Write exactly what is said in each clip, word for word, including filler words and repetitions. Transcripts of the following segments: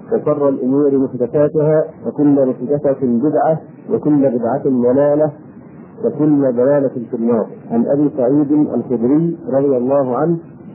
وشر الأمور محدثاتها وكل محدثة بدعة وكل بدعة ضلالة وكل ضلالة في النار. عن أبي سعيد الخدري رضي الله عنه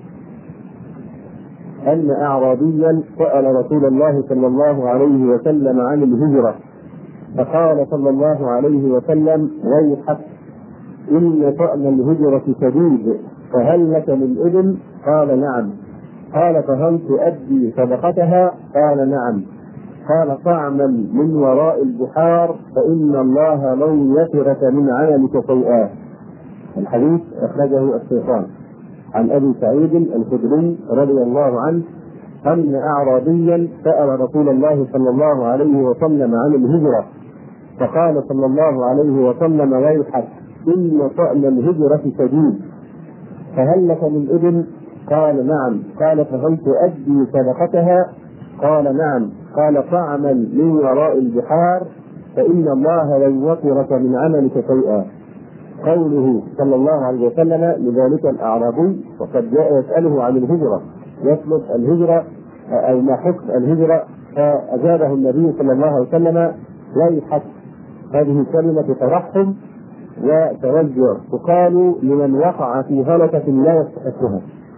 أن أعرابيا سأل رسول الله صلى الله عليه وسلم عن الهجرة، فقال صلى الله عليه وسلم: ويحك إن شأن الهجرة شديد، فهل لك من إبل؟ قال: نعم. قال: فهل تؤدي صدقتها؟ قال: نعم. قال: فاعمل من وراء البحار فإن الله لن يترك من عملك شيئا. الحديث أخرجه الشيخان. عن أبي سعيد الخدري رضي الله عنه أن أعرابيا سأل رسول الله صلى الله عليه وسلم عن الهجرة، فقال صلى الله عليه وسلم: ويحك إن شأن الهجرة شديد، فهل لك من إبل؟ قال: نعم. قال: فهل تؤدي صدقتها؟ قال: نعم. قال: فاعمل من وراء البحار فإن الله لن يترك من عملك شيئا. قوله صلى الله عليه وسلم لذلك الأعرابي وقد جاء يسأله عن الهجرة، يطلب الهجرة أو ما حكم الهجرة، فأجابه النبي صلى الله عليه وسلم: ويحك. هذه كلمة ترحم وتوجع تقال لمن وقع في هلكة لا يستحقها.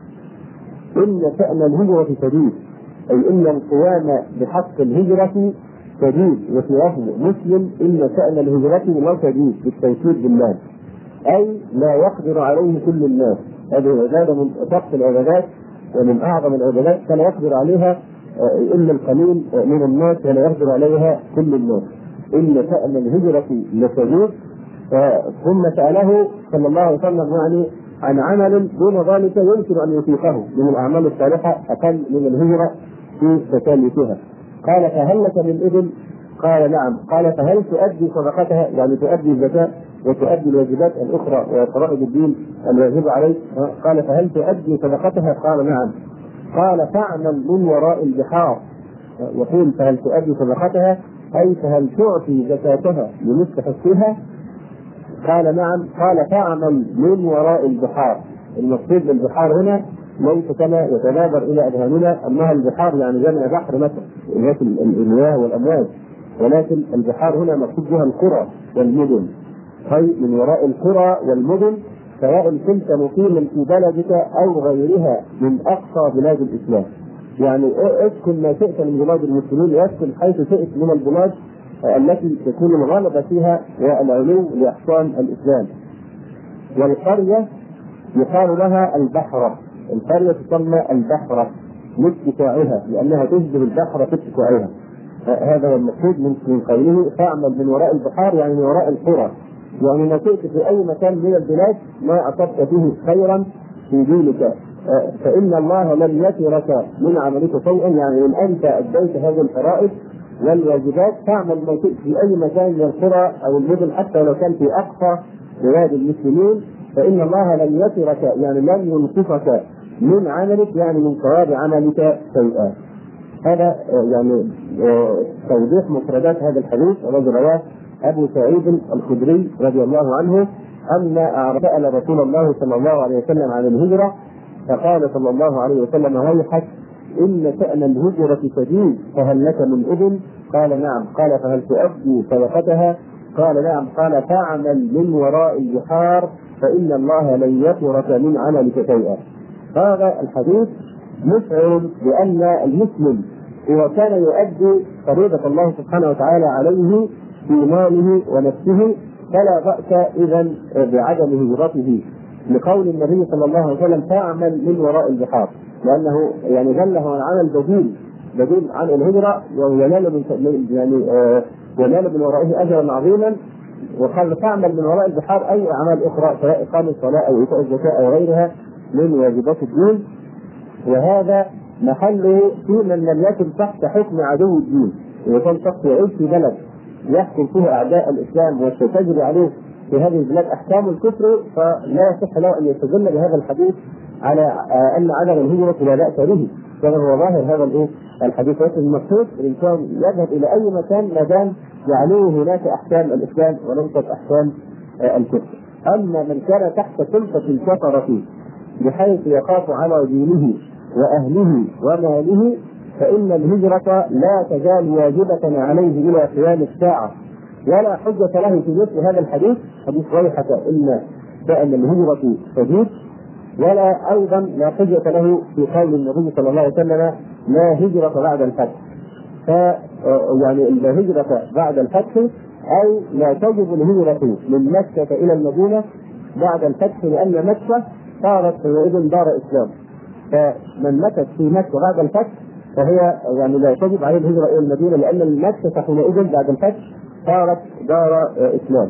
إن شأن الهجرة شديد، أي إن القيام بحق الهجرة شديد. وفي لفظ مسلم: إن شأن الهجرة لا شديد، بالتوكيد بالله، أي لا يقدر عليه كل الناس. هذه عبادة من أشق العبادات ومن أعظم العبادات، فلا يقدر عليها إلا القليل من الناس ولا يقدر عليها كل الناس. إن شأن الهجرة لشديد. ثم سأله صلى الله عليه وسلم يعني عن عمل دون ذلك يمكن أن يطيقه من الأعمال الصالحة أقل من الهجرة في تكاليفها. قال: فهل لك من إبل؟ قال: نعم. قال: فهل تؤدي صدقتها؟ يعني تؤدي الزكاة وتؤدي الواجبات الأخرى وفرائض الدين الواجب عليك؟ قال: فهل تؤدي صدقتها؟ قال: نعم. قال: فاعمل من وراء البحار. يقول: فهل تؤدي صدقتها أي فهل تعطي زكاتها لمستحقها؟ قال: نعم. قال: فاعمل من وراء البحار. المقصود بالبحار هنا ليس كما يتناظر إلى أذهاننا أنها البحار يعني جمع بحر مثلا المياه والأمواج، ولكن البحار هنا مقصود بها القرى والمدن. أي من وراء القرى والمدن، سواء كنت مقيما في بلدك أو غيرها من أقصى بلاد الإسلام. يعني اسكن ما شئت من بلاد المسلمين، واسكن حيث شئت من البلاد التي تكون الغلبة فيها والعلو لأحكام الإسلام. والقرية يقال لها البحرة. القرية تسمى البحرة لاتساعها لأنها تشبه البحر في اتساعها. هذا هو المقصود من قوله: فاعمل من وراء البحار، يعني من وراء القرى. يعني ما شئت في أي مكان من البلاد ما أصبت فيه خيرا في دينك فإن الله لن يترك من عملك شيئا. يعني إن أنت أديت هذه الفرائض والواجبات تعمل ما شئت في أي مكان من القرى أو المدن، حتى لو كان في أقصى بلاد المسلمين، فإن الله لن يترك يعني لن ينقصك من عملك، يعني من ثواب عملك شيئا. هذا يعني توضيح مفردات هذا الحديث الذي رواه أبو سعيد الخدري رضي الله عنه أن سأل رسول الله صلى الله عليه وسلم عن الهجرة، فقال صلى الله عليه وسلم: ويحك إن شأن الهجرة شديد، فهل لك من إبل؟ قال: نعم. قال: فهل تؤدي صدقتها؟ قال: نعم. قال: فاعمل من وراء البحار فإن الله لن يترك من عملك شيئا. هذا الحديث مشعر بأن المسلم إذا كان يؤدي فريضة الله سبحانه وتعالى عليه في ماله ونفسه فلا بأس إذن بعدم هجرته، لقول النبي صلى الله عليه وسلم: فاعمل من وراء البحار، لأنه يعني دله عن عمل بديل بديل عن الهجرة وينال من يعني آه ينال من ورائه أجرا عظيما. وقال: فاعمل من وراء البحار أي أعمال أخرى سواء إقامة الصلاة أو إيتاء الزكاة أو غيرها من واجبات الدين. وهذا محله في من لم يكن تحت حكم عدو الدين. إذا كان شخص يعيش في بلد يحكم فيه أعداء الإسلام وتجري عليه في هذه البلاد أحكام الكفر، فلا يصح له أن يستدل بهذا الحديث على أن عدم الهجرة لا بأس به، كما هو ظاهر هذا الإيه الحديث. ولكن المقصود الإنسان يذهب إلى أي مكان ما دام يعلوه هناك أحكام الإسلام وليست أحكام الكفر. أما من كان تحت سلطة الكفرة بحيث يخاف على دينه وأهله وماله، فإن الهجرة لا تزال واجبة عليه إلى قيام الساعة، ولا حجة له في مثل هذا الحديث، حديث ويحك إن فإن الهجرة تجوز، ولا أيضا لا حجة له في قول النبي صلى الله عليه وسلم لا هجرة بعد الفتح. ف يعني لا هجرة بعد الفتح أي لا تجب الهجرة من مكة إلى المدينة بعد الفتح، لأن مكة صارت حينئذ دار إسلام، فمن مكث في مكة بعد الفتح فهي يعني لا تجب عليه الهجرة إلى المدينة، لأن مكة حينئذ بعد الفتح صارت دار إسلام.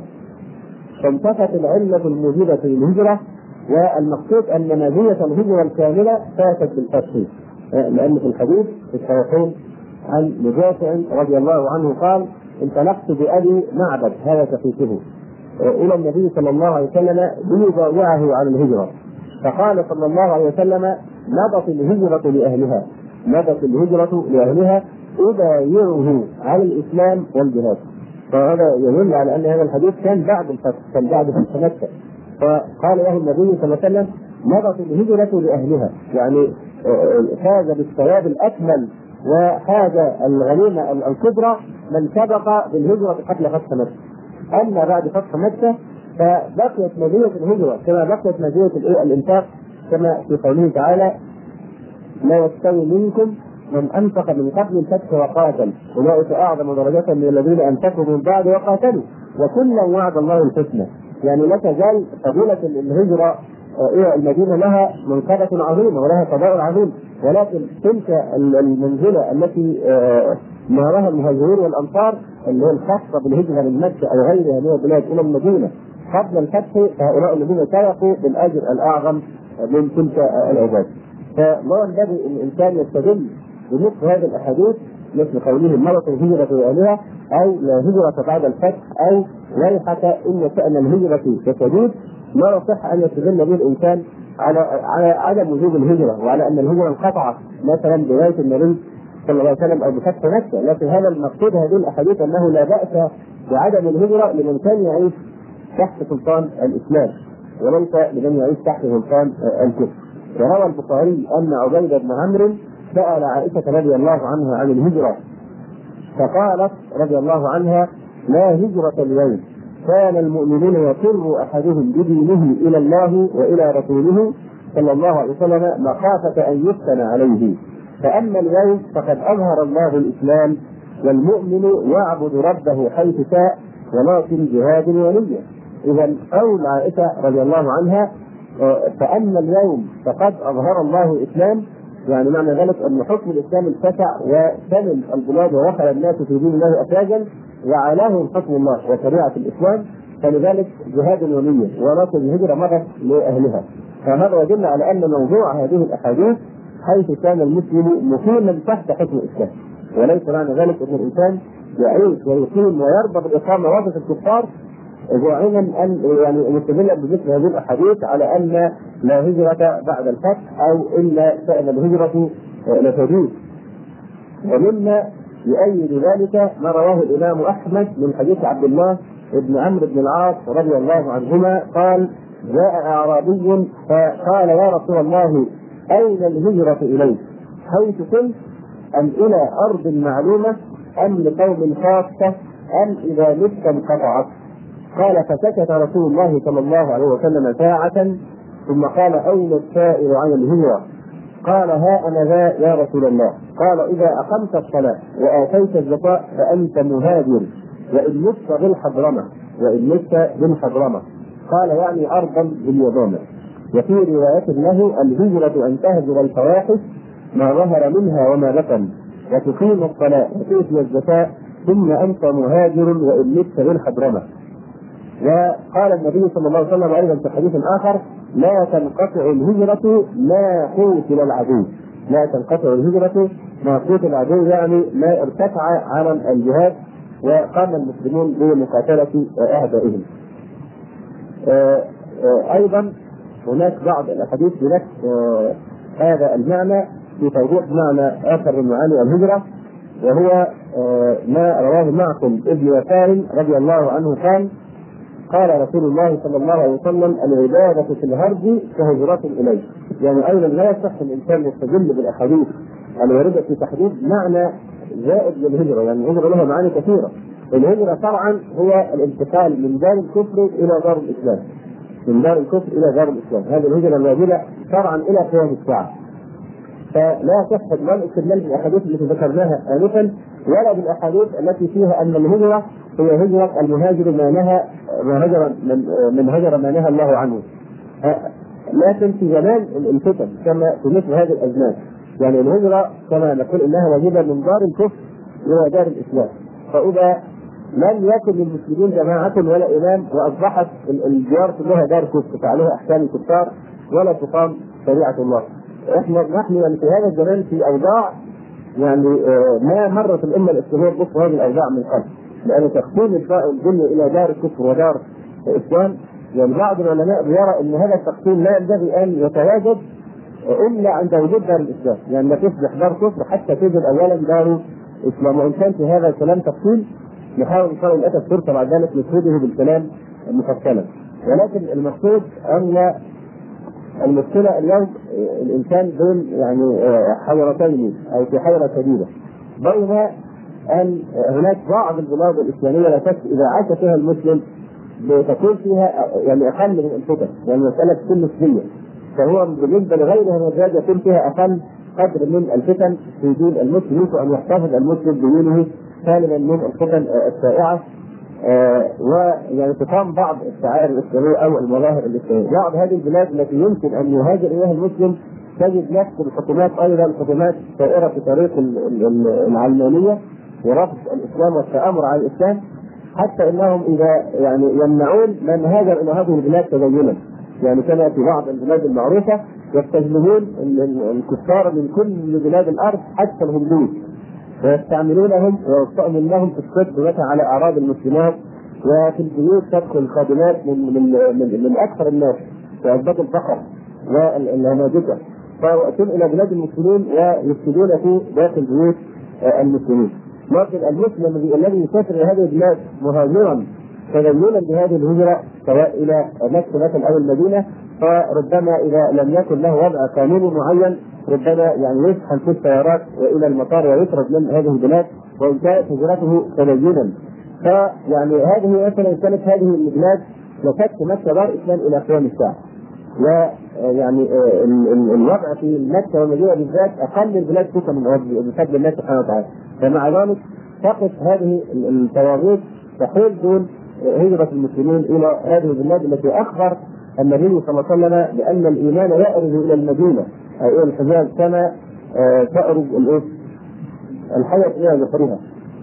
فانتفت العلة الموجبة للهجرة، والمقصود أن مزية الهجرة الكاملة فاتت بالفتح، لأن في الحديث في الصحيحين عن مجاشع رضي الله عنه قال: انطلقت بأبي معبد هذا كفيفه إلى النبي صلى الله عليه وسلم ليبايعه على الهجرة، فقال صلى الله عليه وسلم: مضت الهجرة لأهلها، مضت الهجرة لأهلها أبايعه على الإسلام والجهاد. فهذا يدل على أن هذا الحديث كان بعد الفتح، كان بعد فتح مكة. فقال له النبي صلى الله عليه وسلم: مضت الهجرة لأهلها، يعني فاز بالثواب الأكمل وحاز الغنيمة الكبرى من سبق بالهجرة قبل فتح مكة. أما بعد فتح مكة فبقيت مزية الهجرة كما بقيت مزية الإنفاق، كما في قوله تعالى: لا يستوي منكم من أنفق من قبل الفتح وقاتل أولئك أعظم درجة من الذين أنفقوا من بعد وقاتلوا وكلا وعد الله الحسنى. يعني لا تزال فضيلة الهجرة إلى المدينة لها منقبة عظيمة ولها فضائل عظيمة، ولكن تلك المنزلة التي نارها المهاجرون والأنصار اللي هي الخاصة بالهجرة من مكة أو غيرها من البلاد إلى المدينة قبل الفتح، هؤلاء الذين سبقوا بالأجر الأعظم من تلك العباد. فلا ينبغي الإنسان يستدل بمثل هذه الأحاديث مثل قوله: مضت الهجرة لأهلها، أو لا هجرة بعد الفتح، أو ويحك إن شأن الهجرة تجوز. لا يصح أن يستدل به الإنسان على على عدم وجوب الهجرة وعلى أن الهجرة انقطعت مثلا برواية النبي صلى الله عليه وسلم أو بفتح مكة، لكن هذا المقصود هذه الأحاديث أنه لا بأس بعدم الهجرة لمن كان يعيش تحت سلطان الإسلام وليس لمن يعيش تحت سلطان الكفر. وروى البخاري أن عبيد بن عمرو سأل عائشة رضي الله عنها عن الهجرة فقالت رضي الله عنها: لا هجرة اليوم، كان المؤمنون يفر أحدهم بدينه إلى الله وإلى رسوله صلى الله عليه وسلم مخافة أن يفتن عليه، فأما اليوم فقد أظهر الله الإسلام والمؤمن يعبد ربه حيث شاء ولكن جهاد ونية. إذا قول عائشة رضي الله عنها فأما اليوم فقد أظهر الله الإسلام، يعني معنى ذلك أن حكم الإسلام اتسع وشمل البلاد ودخل الناس في دين الله أفواجا وعلاهم حكم الله وشريعة الإسلام، فلذلك جهاد ونية ولكن الهجرة مضت لأهلها. فهذا يدل على أن موضوع هذه الأحاديث حيث كان المسلم مقيما تحت حكم الإسلام، وليس معنى ذلك أن الإنسان يعيش ويقيم ويرضى بالإقامة وسط الكفار زاعما أن يعني مستدلا بمثل هذه الأحاديث على أن لا هجرة بعد الفتح أو إلا شأن الهجرة لتجوز. ومما يؤيد ذلك ما رواه الإمام أحمد من حديث عبد الله بن عمرو بن العاص رضي الله عنهما قال: جاء أعرابي فقال: يا رسول الله، أين الهجرة إليك؟ حيث كنت أم إلى أرض معلومة أم لقوم خاصة أم إذا مت انقطعت؟ قال: فسكت رسول الله صلى الله عليه وسلم ساعة ثم قال: أين السائل عن الهجرة؟ قال: ها أنا ذا يا رسول الله. قال: إذا أقمت الصلاة وآتيت الزكاة فأنت مهاجر وإن مت بالحضرمة وإن مت بالحضرمة. قال: يعني أرضا باليمامة. وفي رواية له: الهجرة أن تهجر الفواحش ما ظهر منها وما بطن وتقيم الصلاة وتؤتي الزكاة ثم أنت مهاجر وإن مت بالحضرمة. وقال النبي صلى الله عليه وسلم أيضا في حديث آخر: لا تنقطع الهجرة ما قوتل العدو، لا تنقطع الهجرة ما قوتل العدو، يعني ما ارتفع علم الجهاد وقام المسلمون بمقاتلة أعدائهم. أيضا هناك بعض الأحاديث بنفس هذا المعنى في توضيح معنى آخر من معاني الهجرة، وهو ما رواه معقل ابن يسار رضي الله عنه قال: قال رسول الله صلى الله عليه وسلم: العبادة في الهرج كهجرة إليه. يعني أيضا لا يصح الإنسان يستدل بالأحاديث الواردة في تحديد معنى زائد للهجرة، يعني الهجرة لها معاني كثيرة. الهجرة شرعا هو الانتقال من دار الكفر إلى دار الإسلام، من دار الكفر إلى دار الإسلام، هذه الهجرة الواجبة شرعا إلى قيام الساعة. فلا تصح لا الاستدلال بالاحاديث التي ذكرناها انفا ولا بالاحاديث التي فيها ان الهجره هي هجره المهاجر ما نهى ما هجر من, من هجر ما نهى الله عنه. لكن في زمان الفتن كما في مثل هذه الازمان، يعني الهجره كما نقول انها واجبه من دار الكفر الى دار الاسلام. فاذا لم يكن للمسلمين جماعه ولا امام واصبحت الديار كلها دار كفر فعليها احكام الكفار ولا تقام شريعه الله. احنا نحن يعني في هذا الزمان في اوضاع يعني آه ما مرت الامه الاسلاميه بمثل هذه الاوضاع من قبل، لان تقسيم الدنيا الى دار الكفر ودار الاسلام، يعني بعض العلماء يرى ان هذا التقسيم لا ينبغي ان يتواجد الا عند وجود دار الاسلام، يعني لا تصبح دار كفر حتى توجد اولا دار اسلام. وان كان في هذا الكلام تفصيل نحاول ان شاء الله الاسف فرصه بعد ذلك نفرده بالكلام مفصلا، ولكن المقصود ان المشكلة اليوم الإنسان بين يعني حيرتين أو في حيرة شديدة، بين أن هناك بعض البلاد الإسلامية لا شك إذا عاش فيها المسلم بتكون فيها يعني أقل من الفتن، يعني مسألة تكون نسبية، فهو بالنسبة لغيرها من البلاد يكون فيها أقل قدر من الفتن في دين المسلم، يمكن أن يحتفظ المسلم بدينه سالما من الفتن الشائعة. آه ويعني تقام بعض الشعائر الاسلاميه او المظاهر الاسلاميه. بعض هذه البلاد التي يمكن ان يهاجر اليها المسلم تجد نفس الحكومات ايضا حكومات سائره في طريق العلمانيه ورفض الاسلام والتامر على الاسلام، حتى انهم اذا يعني يمنعون من هاجر الى هذه البلاد تدينا، يعني كما في بعض البلاد المعروفه يستجلبون الكفار من كل بلاد الارض حتى الهندوس ويستعملونهم ويستأمنهم في الصد مثلا على اعراض المسلمات، وفي البيوت تدخل الخادمات من من من, من اكثر الناس وأسباب الفقر والهماجسه، فيأتون الى بلاد المسلمين ويفسدون في داخل بيوت المسلمين. لكن المسلم الذي يسافر الى هذه البلاد مهاجرا تدينا بهذه الهجره سواء الى مكه مثلا او المدينه، فربما اذا لم يكن له وضع قانوني معين ربما يعني يشحن في السيارات والى المطار ويطرد من هذه البلاد وان كانت هجرته تدينا. فيعني هذه مثلا كانت هذه البلاد لشك مكه دار اسلام الى قيام الساعه، ويعني الوضع في مكه والمدينه بالذات اقل البلاد فتنه بفضل الله سبحانه وتعالى. فمع ذلك تقف هذه الطواغيت تحول دون هجره المسلمين الى هذه البلاد التي اخبر النبي صلى الله عليه وسلم بان الايمان يأرز الى المدينه او الى الحجاز كما تأرز الحياه الى ذكرها.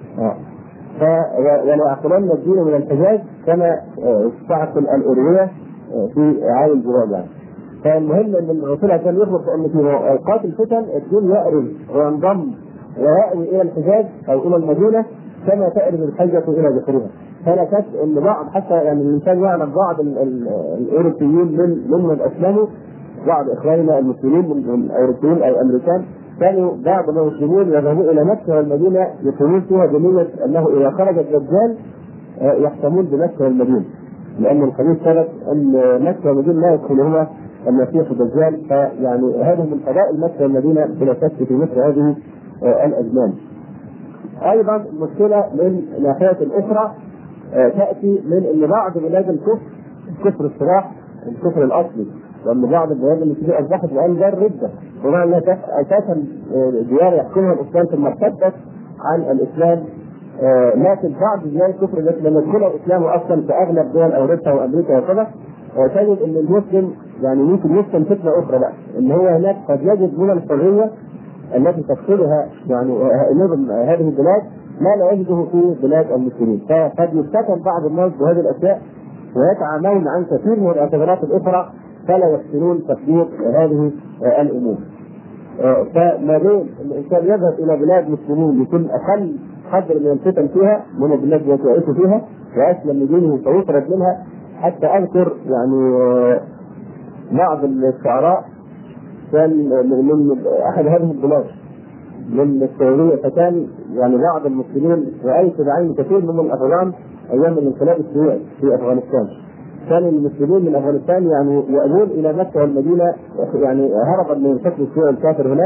وليعقلن الدين من الحجاز كما تعقل الأروية في عالم الجواب يعني. فالمهم ان الرسول عشان يخبر ان في اوقات الفتن الدين يأرز وينضم ويأوي الى الحجاز او الى المدينه كما تأرز الحجه الى ذكرها. فلا شك ان بعض حتى يعني الانسان يعلم بعض الاوروبيين من ممن اسلموا، بعض اخواننا المسلمين من الاوروبيين او الامريكان كانوا بعض المسلمين يذهبون الى مكه والمدينه يقيمون فيها بنيه انه اذا خرج الدجال يحكمون بمكه والمدينه، لان الحديث ثبت ان مكه والمدينه لا يدخلهما المسيح الدجال. فيعني هذا من فضائل مكه والمدينه بلا شك في مثل هذه الازمان. ايضا المشكله من ناحيه اخرى تاتي من ان بعض بلاد الكفر الكفر الصراح الكفر الاصلي، وان بعض البلاد التي اصبحت الان دار رده بمعنى انها اساسا ديار يحكمها الاسلام ثم ارتدت عن الاسلام، لكن بعض ديار الكفر التي لم يدخلها الاسلام اصلا في اغلب دول اوروبا وامريكا وكذا تجد ان المسلم يعني ممكن يسلم فتنه اخرى بقى ان هو هناك قد يجد من الحريه التي تدخلها يعني نظم هذه البلاد ما لا يجده في بلاد المسلمين، فقد يفتتن بعض الناس بهذه الاشياء ويتعامون عن كثير من الاعتبارات الاخرى فلا يحسنون تطبيق هذه الامور. فما بين الانسان يذهب الى بلاد مسلمين يكون اقل قدر من الفتن فيها من البلاد التي يعيش فيها واسلم لدينه فيطرد منها. حتى اذكر يعني بعض الشعراء كان من احد هذه البلاد من السعوديه، فكان يعني بعض المسلمين رايت بعين كثير من الافغان ايام الانقلاب الشيوعي في افغانستان، كان المسلمين من افغانستان يعني يأوون الى مكه والمدينه يعني هربا من الحكم الشيوعي الكافر هناك،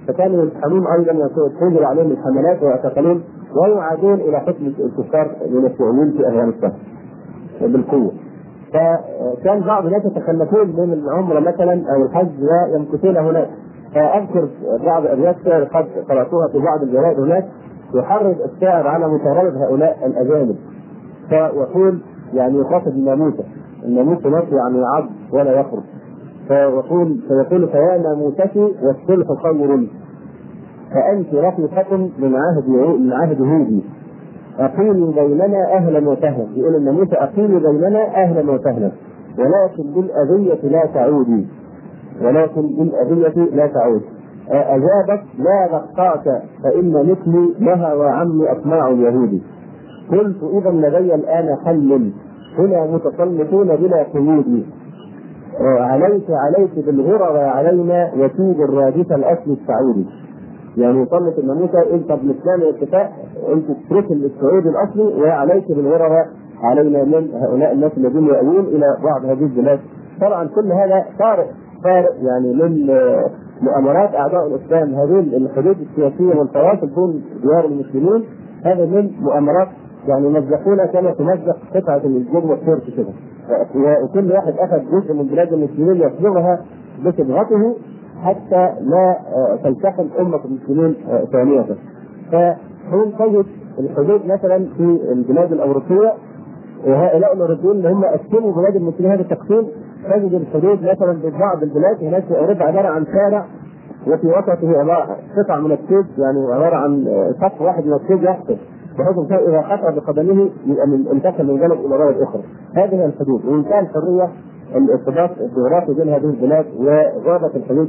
فكانوا يتحمون ايضا وتنزل عليهم الحملات ويعتقلون ويعادون الى حكم الكفار من الشيوعيين في افغانستان بالقوه. فكان بعض الناس يتخلفون من العمره مثلا او الحج ويمكثون هناك. فاذكر بعض ابيات شعر قد قراتوها في بعض الجرائد هناك يحرض الشاعر على مطارده هؤلاء الاجانب، فيقول يعني يخاطب الناموسه، الناموس نفسه يعني عض ولا يخرج، فيقول فيقول فيا ناموستي والصلح خير فانت رفيقه من عهد من عهد هودي اقيمي بيننا اهلا وسهلا. يقول الناموسه اقيمي بيننا اهلا وسهلا ولكن بالاذيه لا تعودي، ولكن بالاذيه لا تعود. اجابت لا نقطعك فان مثلي نهى وعمي اطماع اليهود. قلت اذا لدي الان حل هنا متسلطون بلا قيود. عليك عليك بالغرى وعلينا يتوب الرادف الاصل السعودي. يعني يطلق الناموسه انت بمثلان الاتفاق انت تترك السعودي الاصلي وعليك بالغرى علينا من هؤلاء الناس الذين يأوون الى بعض هذه البلاد. طبعا كل هذا فارق فارق يعني من مؤامرات اعداء الاسلام. هذه الحدود السياسيه والتواصل بين ديار المسلمين هذا من مؤامرات يعني مزقونا كما تمزق قطعه الجبن والترك كده، وكل واحد اخذ جزء من بلاد المسلمين يصبغها بصبغته حتى لا تلتحم امه المسلمين ثانيه. فهم تجد الحدود مثلا في البلاد الاوروبيه وهؤلاء الاوروبيين اللي هم قسموا بلاد المسلمين هذا التقسيم، تجد الحدود مثلا في بعض البلاد هناك في اوروبا عباره عن شارع وفي وسطه عباره قطع من الثلج، يعني عباره عن سطح واحد من الثلج يحصل بحيث اذا خطا بقدمه انتقل من بلد الى بلد اخرى. هذه الحدود وانتهى الحريه الارتباط الجغرافي بين هذه البلاد وغابت الحدود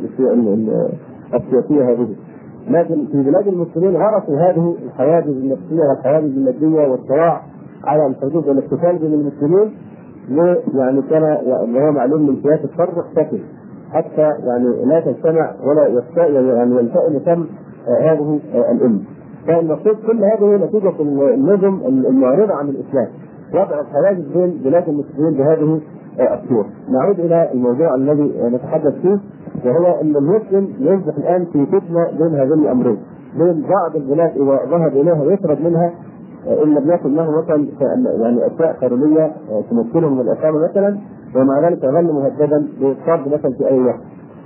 السياسيه هذه. لكن في بلاد المسلمين غرسوا هذه الحواجز النفسيه والحواجز الماديه والصراع على الحدود والاحتفال بين المسلمين، يعني كان يعني هو معلوم من سياسه الفرق اختفي حتى يعني لا تجتمع ولا يعني يلتئم تم هذه الامه. فالمقصود كل هذه نتيجه النظم المعرضه عن الاسلام، وضع الحواجز بين بلاد المسلمين بهذه الصور. نعود الى الموضوع الذي نتحدث فيه، وهو ان المسلم يصبح الان في فتنه بين هذين الامرين، بين بعض البلاد اذا ذهب اليها يطرد منها ان لم يكن له مثلا يعني اشياء قانونيه تمكنه من الاقامه مثلا، ومع ذلك يظل مهددا بالطرد مثلا في اي وقت.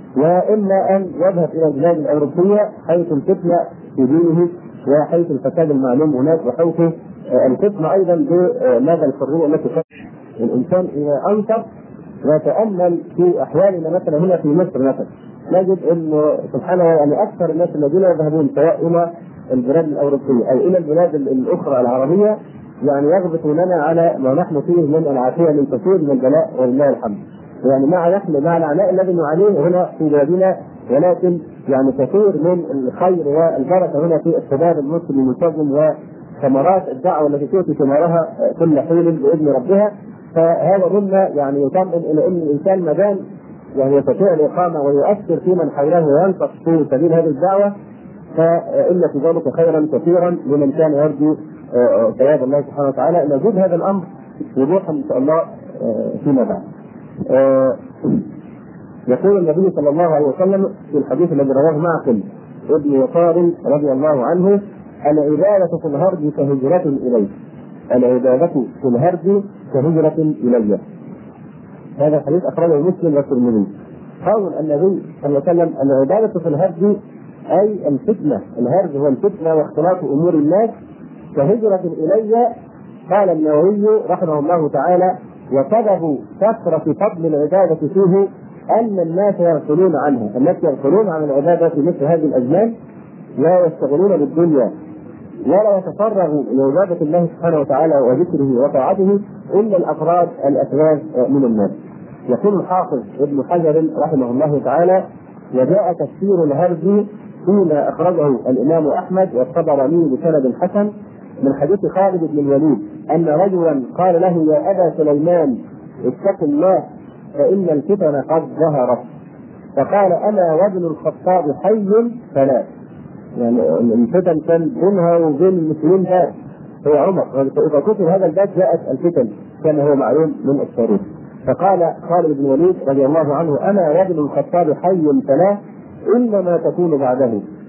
واما ان يذهب الى البلاد الاوروبيه حيث الفتنه في دينه وحيث الفساد المعلوم هناك وحيث الفتنه ايضا بماذا الحريه التي الانسان اذا انصف وتامل في احوالنا مثلا هنا في مصر مثلا نجد انه سبحان الله يعني اكثر الناس الذين يذهبون سواء الى البلاد الاوروبيه او الى البلاد الاخرى العربيه يعني يغبطوننا على ما نحن فيه من العافيه من كثير من البلاء ولله الحمد. يعني مع نحن مع العناء الذي نعانيه هنا في بلادنا، ولكن يعني كثير من الخير والبركه هنا في الشباب المسلم الملتزم وثمرات الدعوه التي تؤتي ثمارها كل حين باذن ربها. فهذا مما يعني يطمئن الى ان الانسان ما دام يعني يستطيع الاقامه ويؤثر في من حوله وينطق في سبيل هذه الدعوه فان في ذلك خيرا كثيرا لمن كان يرجو ثواب الله سبحانه وتعالى. نزيد هذا الامر وضوحا ان شاء الله فيما بعد. يقول النبي صلى الله عليه وسلم في الحديث الذي رواه معقل ابن يسار رضي الله عنه: العبادة في الهرج كهجرة إليه. العبادة في الهرج كهجرة إليه. هذا الحديث أخرجه مسلم والترمذي. قول النبي صلى الله عليه وسلم: العبادة في الهرج أي الفتنة، الهرج هو الفتنة واختلاط أمور الناس، كهجرة إلي. قال النووي رحمه الله تعالى: وسبب كثرة فضل العبادة فيه أن الناس يغفلون عنها، الناس يغفلون عن العبادة في مثل هذه الأزمان، لا يشتغلون بالدنيا ولا يتفرغوا لعبادة الله سبحانه وتعالى وذكره وطاعته إلا الأفراد الأفراد من الناس. يقول الحافظ ابن حجر رحمه الله تعالى: وجاء تفسير الهرج فيما أخرجه الإمام أحمد والطبراني بسند حسن من حديث خالد بن الوليد أن رجلا قال له: يا أبا سليمان اتق الله فإن الفتن قد ظهرت. فقال: أنا وابن الخطاب حي فلا. يعني الفتن كان بينها وبين المسلمين باب هو عمر، فإذا كتب هذا الباب جاءت الفتن كما هو معلوم من التاريخ. فقال خالد بن الوليد رضي الله عنه: أنا وابن الخطاب حي فلا إنما تكون بعده.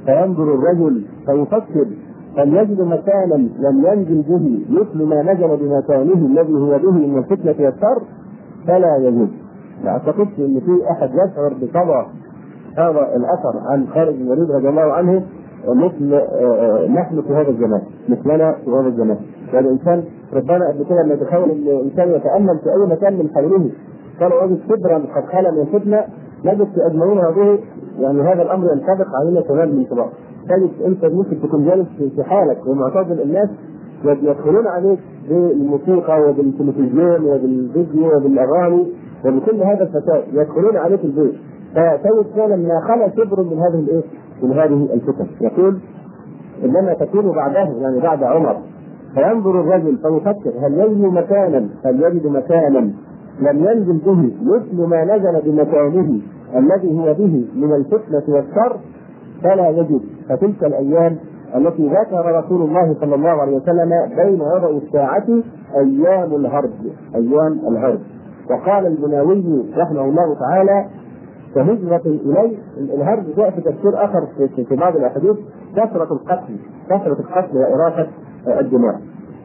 فينظر الرجل فيفكر هل يجد مكانا لم ينزل به مثل ما نزل بمكانه الذي هو به من الفتنة والشر فلا يجد. لا اعتقدش ان في احد يشعر بقضاء هذا الاثر عن خالد بن الوليد رضي الله عنه مثل نحن في هذا الزمان، مثلنا في هذا الزمان. يعني الانسان ربنا قبل كده لما يتخيل ان الانسان يتامل في اي مكان من حوله كان يجد كبرا قد خلا من فتنه نجد في اجمعين هذه، يعني هذا الامر ينطبق علينا تمام من طباع. تجد انت ممكن تكون جالس في حالك ومعتزل الناس يدخلون عليك بالموسيقى وبالتلفزيون وبالفيديو وبالاغاني وبكل هذا الفساد، يدخلون عليك البيت فتجد فعلا ما خلا كبر من هذه الايه؟ من هذه الفتن. يقول انما تكون بعده، يعني بعد عمر، فينظر الرجل فيفكر هل يجد مكانا هل يجد مكانا لم ينزل به مثل ما نزل بمكانه الذي هو به من الفتنة والشر فلا يجد. فتلك الايام التي ذكر رسول الله صلى الله عليه وسلم بين يدي الساعة ايام الهرج، ايام الهرج. وقال المناوي رحمه الله تعالى كهجرة إليه. الهرج جاء في تفسير آخر في بعض الأحاديث كثرة القتل، كثرة القتل وإراقة الدماء.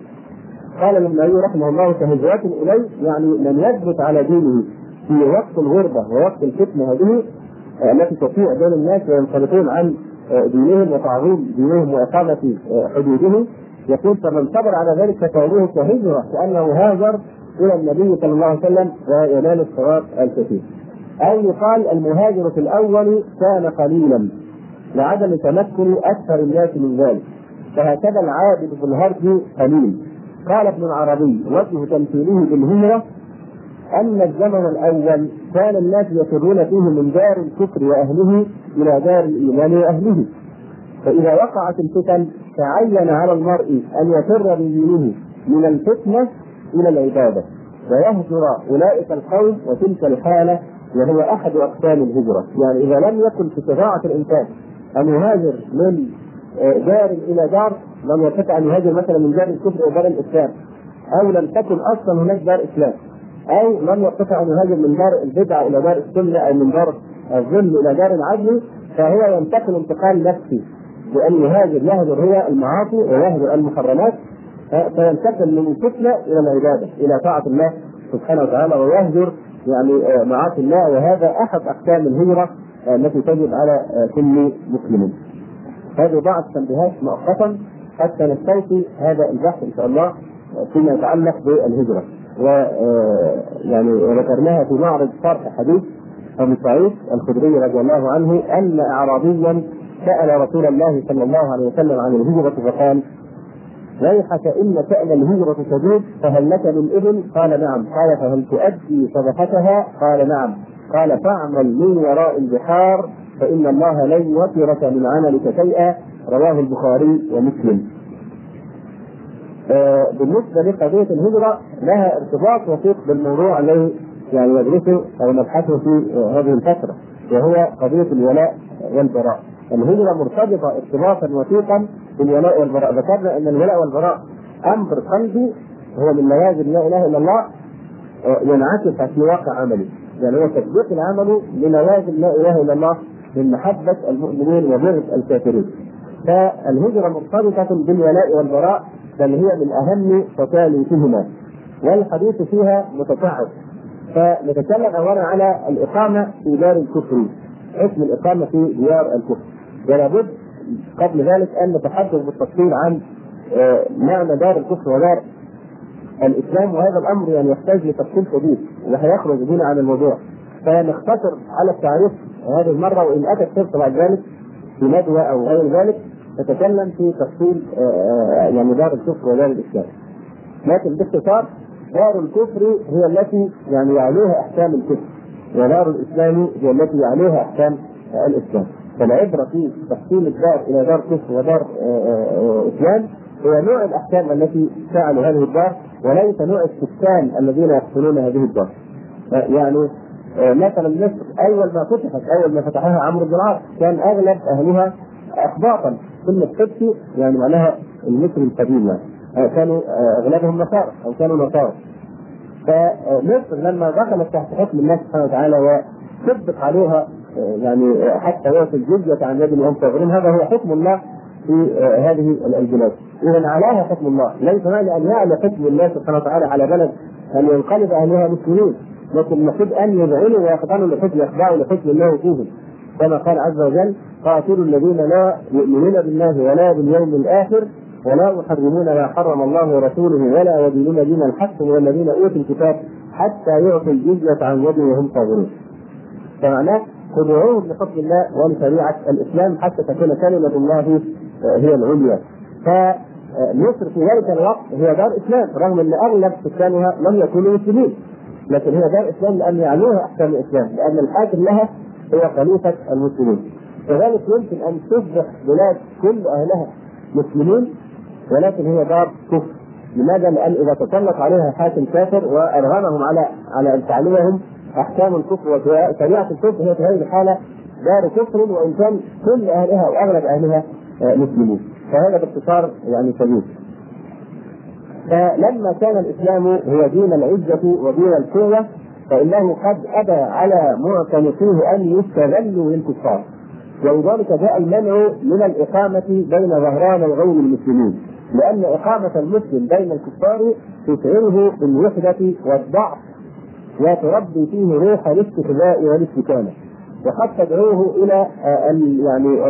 قال المناوي رحمه الله كهجرة إليه يعني من يثبت على دينه في وقت الغربة ووقت الفتنة هذه التي تطيع بين الناس وينصرفون عن دينهم وتعظيم دينهم وإقامة حدوده. يقول فمن صبر على ذلك فقوله كهجرة كأنه هاجر إلى النبي صلى الله عليه وسلم وينال الثواب الكثير. أو يقال المهاجر في الأول كان قليلا لعدم تمكن أكثر الناس من ذلك، فهكذا العابد في الهرج قليل. قال ابن العربي وجه تمثيله بالهجرة أن الزمن الأول كان الناس يفرون فيه من دار الكفر وأهله إلى دار الإيمان وأهله، فإذا وقعت الفتن تعين على المرء أن يفر بدينه من الفتنة إلى العبادة ويهجر أولئك القوم وتلك الحالة وهو أحد أقسام الهجرة. يعني إذا لم يكن في استطاعة الإنسان أن يهاجر من دار إلى دار لم يستطع أن يهاجر مثلا من دار الكفر إلى دار الإسلام، أو لم تكن أصلا هناك دار إسلام، أو لم يستطع أن يهاجر من دار البدعة إلى دار السنة أو من دار الظلم إلى دار العدل، فهو ينتقل انتقال نفسي بأن يهاجر يهجر هي المعاصي ويهجر المحرمات، فينتقل من الفتنة إلى العبادة إلى طاعة الله سبحانه وتعالى ويهجر يعني معاصي الله. وهذا أحد أقسام الهجرة التي تجب على كل مسلم. هذه بعض تنبيهات مؤقتا حتى نستوفي هذا البحث إن شاء الله فيما يتعلق بالهجرة. ويعني ذكرناها في معرض شرح حديث أبي سعيد الخدري رضي الله عنه أن أعرابيا سأل رسول الله صلى الله عليه وسلم عن الهجرة فقال ويحك إن شأن الهجرة شديد فهل لك من إبل؟ قال نعم. قال فهل تؤدي صدقتها؟ قال نعم. قال فاعمل من وراء البحار فإن الله لن يترك من عملك شيئا. رواه البخاري ومسلم. آه بالنسبة لقضية الهجرة لها ارتباط وثيق بالموضوع الذي يعني يدرسه أو نبحثه في آه هذه الفترة، وهو قضية الولاء والبراء. الهجرة مرتبطة ارتباطا وثيقا بالولاء والبراء. ذكرنا أن الولاء والبراء أمر قلبي هو من لوازم لا إله إلا الله ينعكس في واقع عملي، يعني هو تطبيق العمل للوازم لا إله إلا الله من محبة المؤمنين وبغض الكافرين. فالهجرة مرتبطة بالولاء والبراء بل هي من أهم تكاليفهما، والحديث فيها متشعب. فنتكلم أولا على الإقامة في دار الكفر، اسم الإقامة في ديار الكفر، ولا بد قبل ذلك أن نتحدث بالتفصيل عن معنى دار الكفر ودار الإسلام، وهذا الأمر يعني يحتاج لتفصيل شديد وهيخرج بنا عن الموضوع. فنختصر على التعريف هذه المرة، وإن أتت فرصة بعد ذلك في ندوة أو غير ذلك نتكلم في تفصيل يعني دار الكفر ودار الإسلام. لكن باختصار دار الكفر هي التي يعني عليها أحكام الكفر، ودار الإسلام هي التي عليها أحكام الإسلام. فالعبرة في تفصيل الدار إلى دار كفر ودار إسلام هو نوع الأحكام التي تفعل هذه الدار، وليس نوع السكان الذين يدخلون هذه الدار. يعني مثلا مصر أول ما فتحت أول ما فتحها عمرو بن العاص كان أغلب أهلها أخباطا، كلمة قبطي يعني معناها المصري القديم، يعني كانوا أغلبهم نصارى أو كانوا نصارى. فمصر لما دخلت تحت حكم الله سبحانه وتعالى وطبق عليها يعني حتى يعطي الجزية عن يد وهم صاغرون. هذا هو حكم الله في هذه البلاد. إذا علاها حكم الله، ليس معنى أن يعلى حكم الله سبحانه وتعالى على بلد أن ينقلب أهلها مسلمين، لكن المفروض أن يذعنوا ويخضعوا لحكم يخضعوا لحكم الله فيهم، كما قال عز وجل: قاتلوا الذين لا يؤمنون بالله ولا باليوم الآخر ولا يحرمون ما حرم الله ورسوله ولا يدينون دين الحق من الذين أوتوا الكتاب حتى يعطوا الجزية عن يد وهم صاغرون. فمعناه خضوعهم لحكم الله ولشريعة الإسلام حتى تكون كلمة الله هي العليا. فمصر في ذلك الوقت هي دار إسلام، رغم أن أغلب سكانها لم يكونوا مسلمين، لكن هي دار إسلام لأن يعنوها أحكام الإسلام، لأن الحاكم لها هو خليفة المسلمين. كذلك يمكن أن تصبح بلاد كل أهلها مسلمين ولكن هي دار كفر. لماذا؟ لأن إذا تسلط عليها حاكم كافر وأرغمهم على على أن تعلمهم أحكام الكفر وشريعة الكفر، هي في هذه الحالة دار كفر وإن كان كل أهلها وأغلب أهلها مسلمين. فهذا باختصار يعني كبير. فلما كان الإسلام هو دين العزة ودين القوة، فإنه قد أبى على معتنقيه أن يستغلوا للكفار، ولذلك جاء المنع من الإقامة بين ظهراني غير المسلمين، لأن إقامة المسلم بين الكفار تشعره بالوحدة والضعف وتربي فيه روح الاستخباء والاستكانة، وقد تدعوه إلى يعني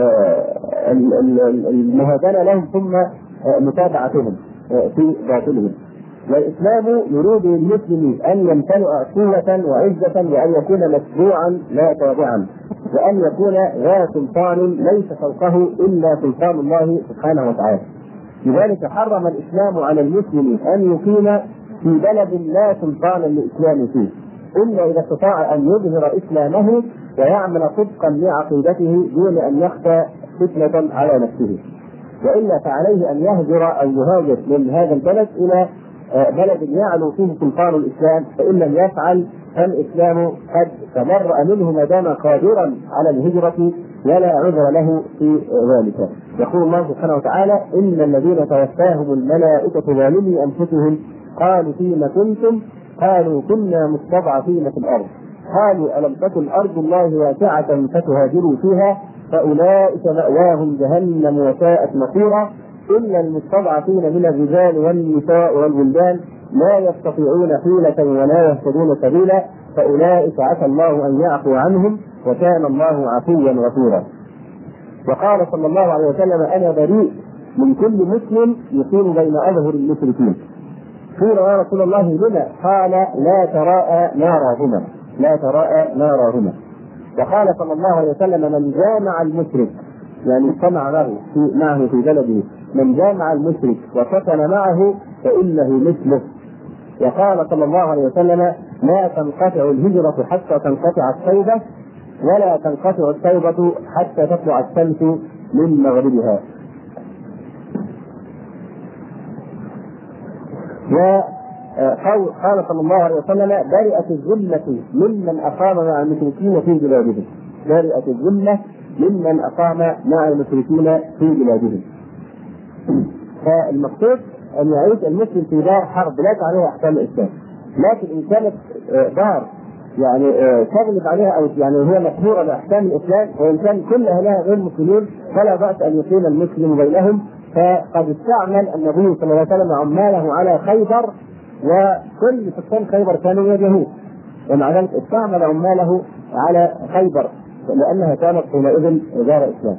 المهادنة لهم ثم متابعتهم في باطلهم. والإسلام يريد للمسلم أن يمتلئ قوة وعزة وأن يكون متبوعا لا تابعا، وأن يكون ذا سلطان ليس فوقه إلا سلطان الله سبحانه وتعالى. لذلك حرم الإسلام على المسلم أن يقيم في بلد لا سلطان للإسلام فيه إلا إذا استطاع أن يظهر إسلامه ويعمل طبقا لعقيدته دون أن يخشى فتنة على نفسه، وإلا فعليه أن يهجر أو يهاجر من هذا البلد إلى بلد يعلو فيه سلطان الإسلام، فإن لم يفعل فالإسلام قد تبرأ منه ما دام قادرا على الهجرة ولا عذر له في ذلك. يقول الله سبحانه وتعالى: إن الذين توفاهم الملائكة ظالمي أنفسهم قالوا فيما كنتم قالوا كنا مستضعفين في الأرض قالوا ألم تكن أرض الله واسعة فتهاجروا فيها فأولئك مأواهم جهنم وساءت مصيرا إلا المستضعفين من الرجال والنساء والولدان لا يستطيعون حيلة ولا يهتدون سبيلا فأولئك عسى الله أن يعفو عنهم وكان الله عفوا غفورا. وقال صلى الله عليه وسلم: أنا بريء من كل مسلم يقيم بين أظهر المشركين. قيل: يا رسول الله لما؟ قال: لا تراءى نارهما لا تراءى نارهما. وقال صلى الله عليه وسلم: من جامع المشرك، يعني اجتمع معه في معه في بلده، من جامع المشرك وسكن معه فإنه مثله. وقال صلى الله عليه وسلم: لا تنقطع الهجرة حتى تنقطع التوبة ولا تنقطع التوبة حتى تطلع الشمس من مغربها. وقال صلى الله عليه وسلم: برئت الذمة ممن أقام مع المشركين في بلادهم برئت الذمة ممن أقام مع المشركين في بلادهم. فالمقصود أن يعيش المسلم في دار حرب لا عليها أحكام الإسلام، لكن إن كانت دار يعني تغلب عليها أو يعني هي مشهورة بأحكام الإسلام وإن كان كل أهلها غير مسلمين فلا بأس أن يقيم المسلم بينهم. فقد استعمل النبي صلى الله عليه وسلم عماله على خيبر، وكل سكان خيبر كانوا من اليهود، ومع ذلك استعمل عماله على خيبر لأنها كانت حينئذ دار إسلام.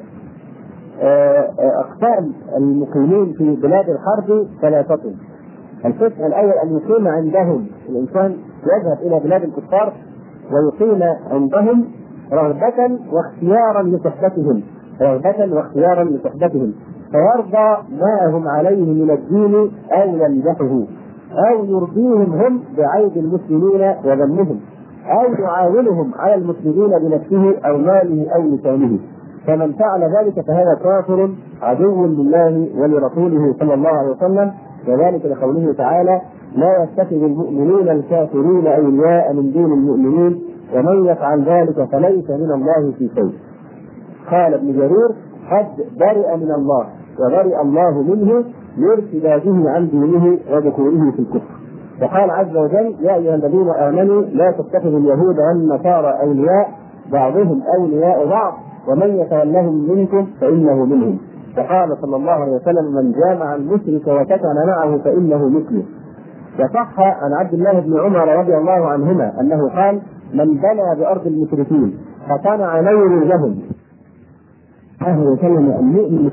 أقسام المقيمين في بلاد الحرب ثلاثة. القسم الأول أن يقيم عندهم، الإنسان يذهب إلى بلاد الكفار ويقيم عندهم رغبة واختيارا لصحبتهم رغبة واختيارا لصحبتهم فيرضى ما هم عليه من الدين أو يمدحه أو يرضيهم هم بعيب المسلمين وذمهم أو يعاونهم على المسلمين بنفسه أو ماله أو لسانه. فمن فعل ذلك فهذا كافر عدو لله ولرسوله صلى الله عليه وسلم، وذلك لقوله تعالى: لا يتخذ المؤمنون الكافرين أولياء من دون المؤمنين ومن يفعل ذلك فليس من الله في شيء. قال ابن جرير: قد برئ من الله وبرئ الله منه لارتداده عن دينه وذكوره في الكفر. وقال عز وجل: يا أيها الذين آمنوا لا تتخذوا اليهود والنصارى أولياء بعضهم أولياء بعض ومن يتولهم منكم فإنه منهم. وقال صلى الله عليه وسلم: من جامع المشرك وسكن معه فإنه مثله. وصح عن عبد الله بن عمر رضي الله عنهما أنه قال: من بنى بأرض المشركين فصنع نور لهم أهل وسلم المؤمن،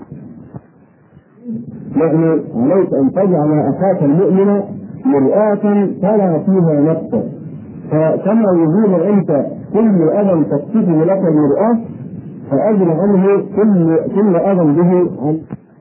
يعني عليك أن تجعل أخاك المؤمن مرآة ترى فيها نفسك، فكما يزيل أنت كل أذى تكتفي لك المرآة فأجل عنه كل كل أذى به عن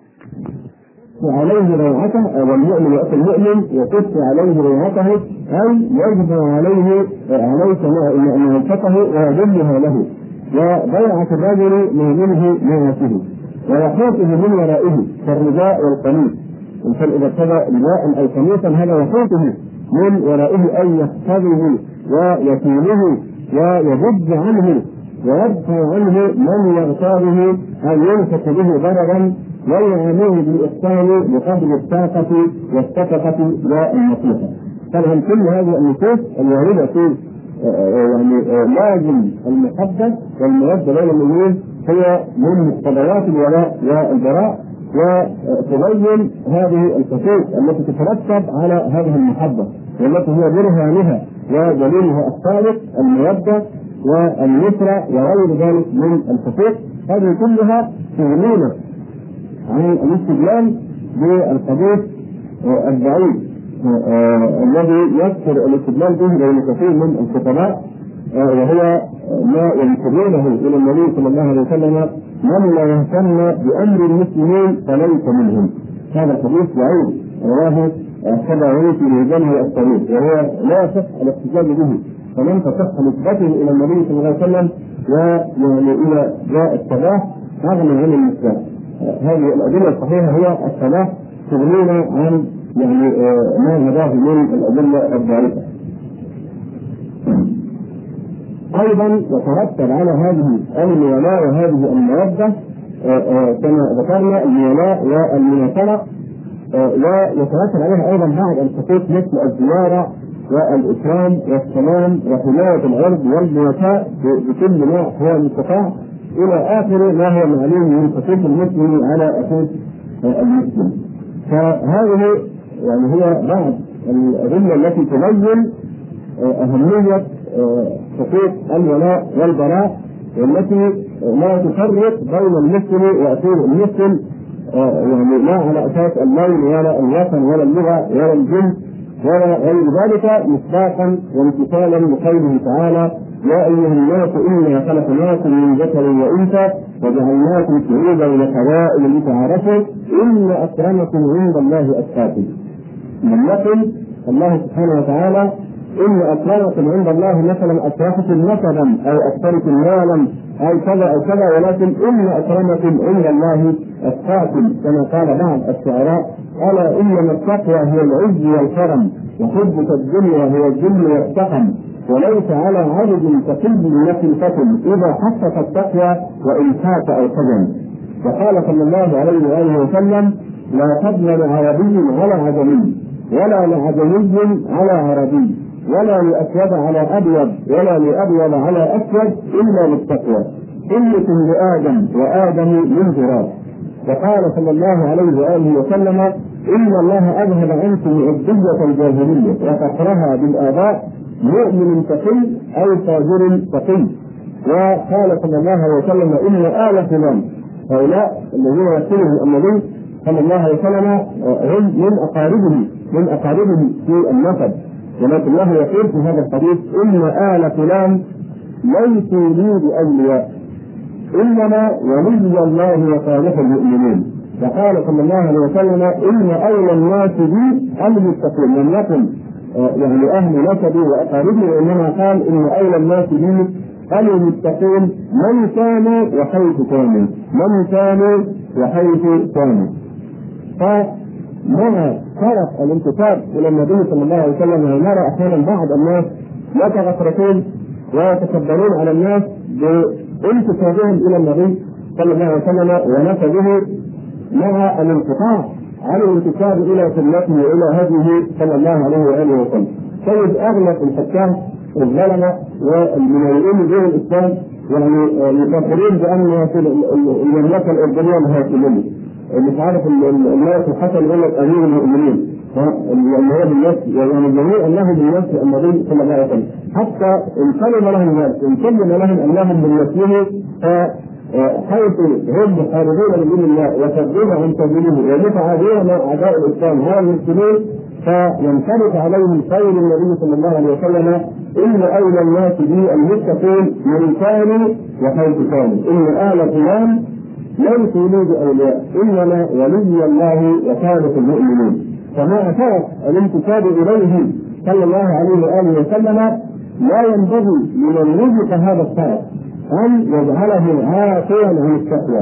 عليه روعته، أو المؤمن يأتي المؤمن يكف عليه روعته أو يجبر عليه عليك معرفته ويذلها له، وبيعة الرجل مؤمنه نعمته ويحوطه من ورائه كالرداء والقميص. الإنسان إذا ابتدى رداء أو قميصا هذا يحوطه من ورائه أن يحفظه ويكيله ويضج عنه ويدفع عنه من يغتابه أو ينفق به ضررا ويعامله بالإحسان بقدر الطاقة والشفقة والنصيحة. فلهم كل هذه النصوص الواردة في يعني لازم المحبة والمودة بين المؤمنين هي من مقتضيات الولاء والبراء، وتبين هذه الخصوص التي تترتب على هذه المحبة والتي هي برهانها ودليلها الصادق المودة والنصرة وغير ذلك من الخصوص. هذه كلها تغنينا عن الاستدلال بالحديث الضعيف الذي يذكر الاستدلال به بين كثير من الخطباء، وهو ما ينسبونه الى النبي صلى الله عليه وسلم: من لا يهتم بامر المسلمين فليس منهم. هذا الحديث ضعيف رواه السبعي في رجاله الصحيح، وهو لا يصح الاحتجاج به، فمن تصح نسبته الى النبي صلى الله عليه وسلم ويعني الى جاء الصلاح اغنى عن المسلم. هذه الادله الصحيحه هي الصلاح تغنينا عن يعني ما هداه من الادله الضعيفه. ايضا يترتب على هذه الولاء وهذه الموده كما ذكرنا الولاء والمناصره، ويترتب عليها ايضا بعض الخصوص مثل الزياره والاكرام والسلام وحمايه العرض والبكاء بكل ما هو المستطاع الى اخر ما هو معلوم من خصوص المسلم على اخوه المسلم. فهذه يعني هي بعض الادله التي تبين اهميه خصوص الولاء والبراء، والتي لا تفرق بين المسلم واخوه المسلم، يعني لا على اساس اللون ولا الوطن ولا اللغه ولا الجنس ولا غير ذلك، مصداقا وامتثالا لقوله تعالى: يا ايها الناس انا خلقناكم من ذكر وانثى وجعلناكم شعوبا وقبائل لتعارفوا ان اكرمكم عند الله اتقاكم. لم يقل الله سبحانه وتعالى ان اكرمكم عند الله مثلا اشرفكم نسبا او اكثركم مالا او كذا او كذا، ولكن ان اكرمكم عند الله اتقاكم، كما قال بعض الشعراء: الا انما التقوى هي العز والكرم وحبك الدنيا هو الذل والسقم، وليس على عبد تقل نفسه اذا حقق التقوى وان فات او خجل. وقال صلى الله عليه واله وسلم: لا فضل لعربي على عجمي ولا لعجمي على عربي ولا لأسود على أبيض ولا لأبيض على أسود إلا بالتقوى، كلكم لآدم وآدم من تراب. وقال صلى الله عليه وآله وسلم: إن الله أذهب عنكم عبودية الجاهلية وفخرها بالآباء، مؤمن تقي أو فاجر تقي. وقال صلى الله عليه وسلم: إن آل فلان، هؤلاء الذين يقتلهم النبي صلى الله عليه وسلم هم من أقاربه من أقاربه في النسب، ولكن الله يقول في هذا الحديث: إن آل فلان ليسوا لي بأولياء إنما ولي الله وصالح المؤمنين. وقال صلى الله عليه وسلم: إن أولى الناس بي المتقون. لم يكن يعني أهل نسبي وأقاربي، وإنما قال: إن أولى الناس بي المتقون من كانوا وحيث كانوا من كانوا وحيث كانوا. فمع شرف الانتساب الى النبي صلى الله عليه وسلم، ونرى احيانا بعض الناس يتغطرسون ويتكبرون على الناس بانتسابهم الى النبي صلى الله عليه وسلم ونسبه، مع الانقطاع عن الانتساب الى سنته والى هديه صلى الله عليه واله وسلم. تجد اغلب الحكام الظلمه والمناوئين دين الاسلام يعني يفكرون بان المملكه الاردنيه الهاشميه مش عارف الناس الحسن يقول لك امير المؤمنين اللي هو بالنفس يعني الجميع انه بالنفس النبي صلى الله عليه وسلم، حتى ان كلم لهم الناس ان كلم لهم انهم بالنفسه حيث هم خارجون من دين الله ويصدون عن سبيله ومتعادون مع اعداء الاسلام هو المسلمين، فينطبق عليهم قول النبي صلى الله عليه وسلم ان اولى الناس بي المتقون من كانوا وحيث كانوا، ان ال فلان ليسوا لي باولياء انما ولي الله وكانت المؤمنين. فما اتى الانتساب اليه صلى الله عليه واله وسلم لا ينبغي لمن وجد هذا الشرف ان يجعله عاصيا عن التقوى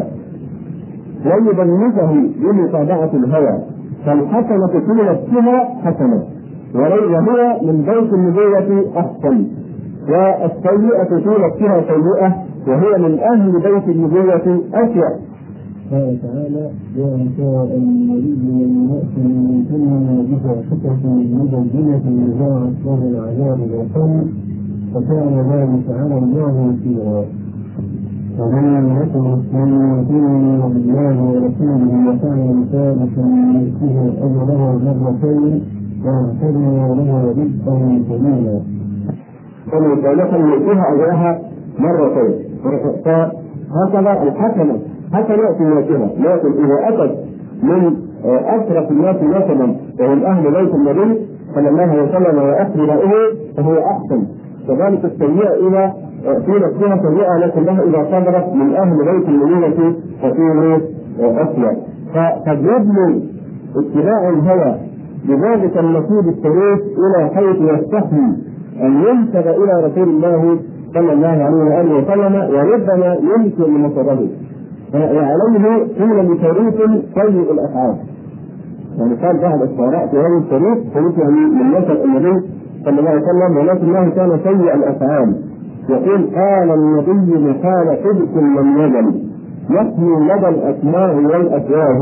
ويبلغه بمتابعه الهوى، فالحسنه في نفسها حسنه وهي من بيت النبوه احسن، والسيئه في نفسها سيئه وهي من اهل بيت النبوه اسوأ. قال تعالى: يا نساء النبي من يأتي منكن بفاحشة مبينة يضاعف له العذاب ضعفين فكان ذلك على الله يسيرا. ومن يكن يؤمن بالله ورسوله وكان ثابتا يؤتيه أجره مرتين ويعتبر له رزقا جميلا. فمن كان يؤتيها أجرها مرتين، فهكذا الحسنة حسنة في ذاتها، لكن إذا أتت من أشرف الناس نسبا وهم أهل بيت النبي صلى الله عليه وسلم وأقربائه فهو أحسن. كذلك السيئة إذا في نفسها سيئة لكنها إذا صدرت من أهل بيت النبي ففيه أسوأ. فقد يبني اتباع الهوى بذلك النصيب الشريف إلى حيث يستحي أن ينسب إلى رسول الله صلى الله عليه وآله وسلم وربما يمكن لمصدره، وعليه قيل لشريف سيء الافعال. يعني قال بعض الشعراء في هذا الشريف شريف يعني من نسب النبي صلى الله عليه وسلم ولكنه كان سيء الافعال. يقول: قال النبي مقال صدق لم يزل يحمي لدى الاسماء والافواه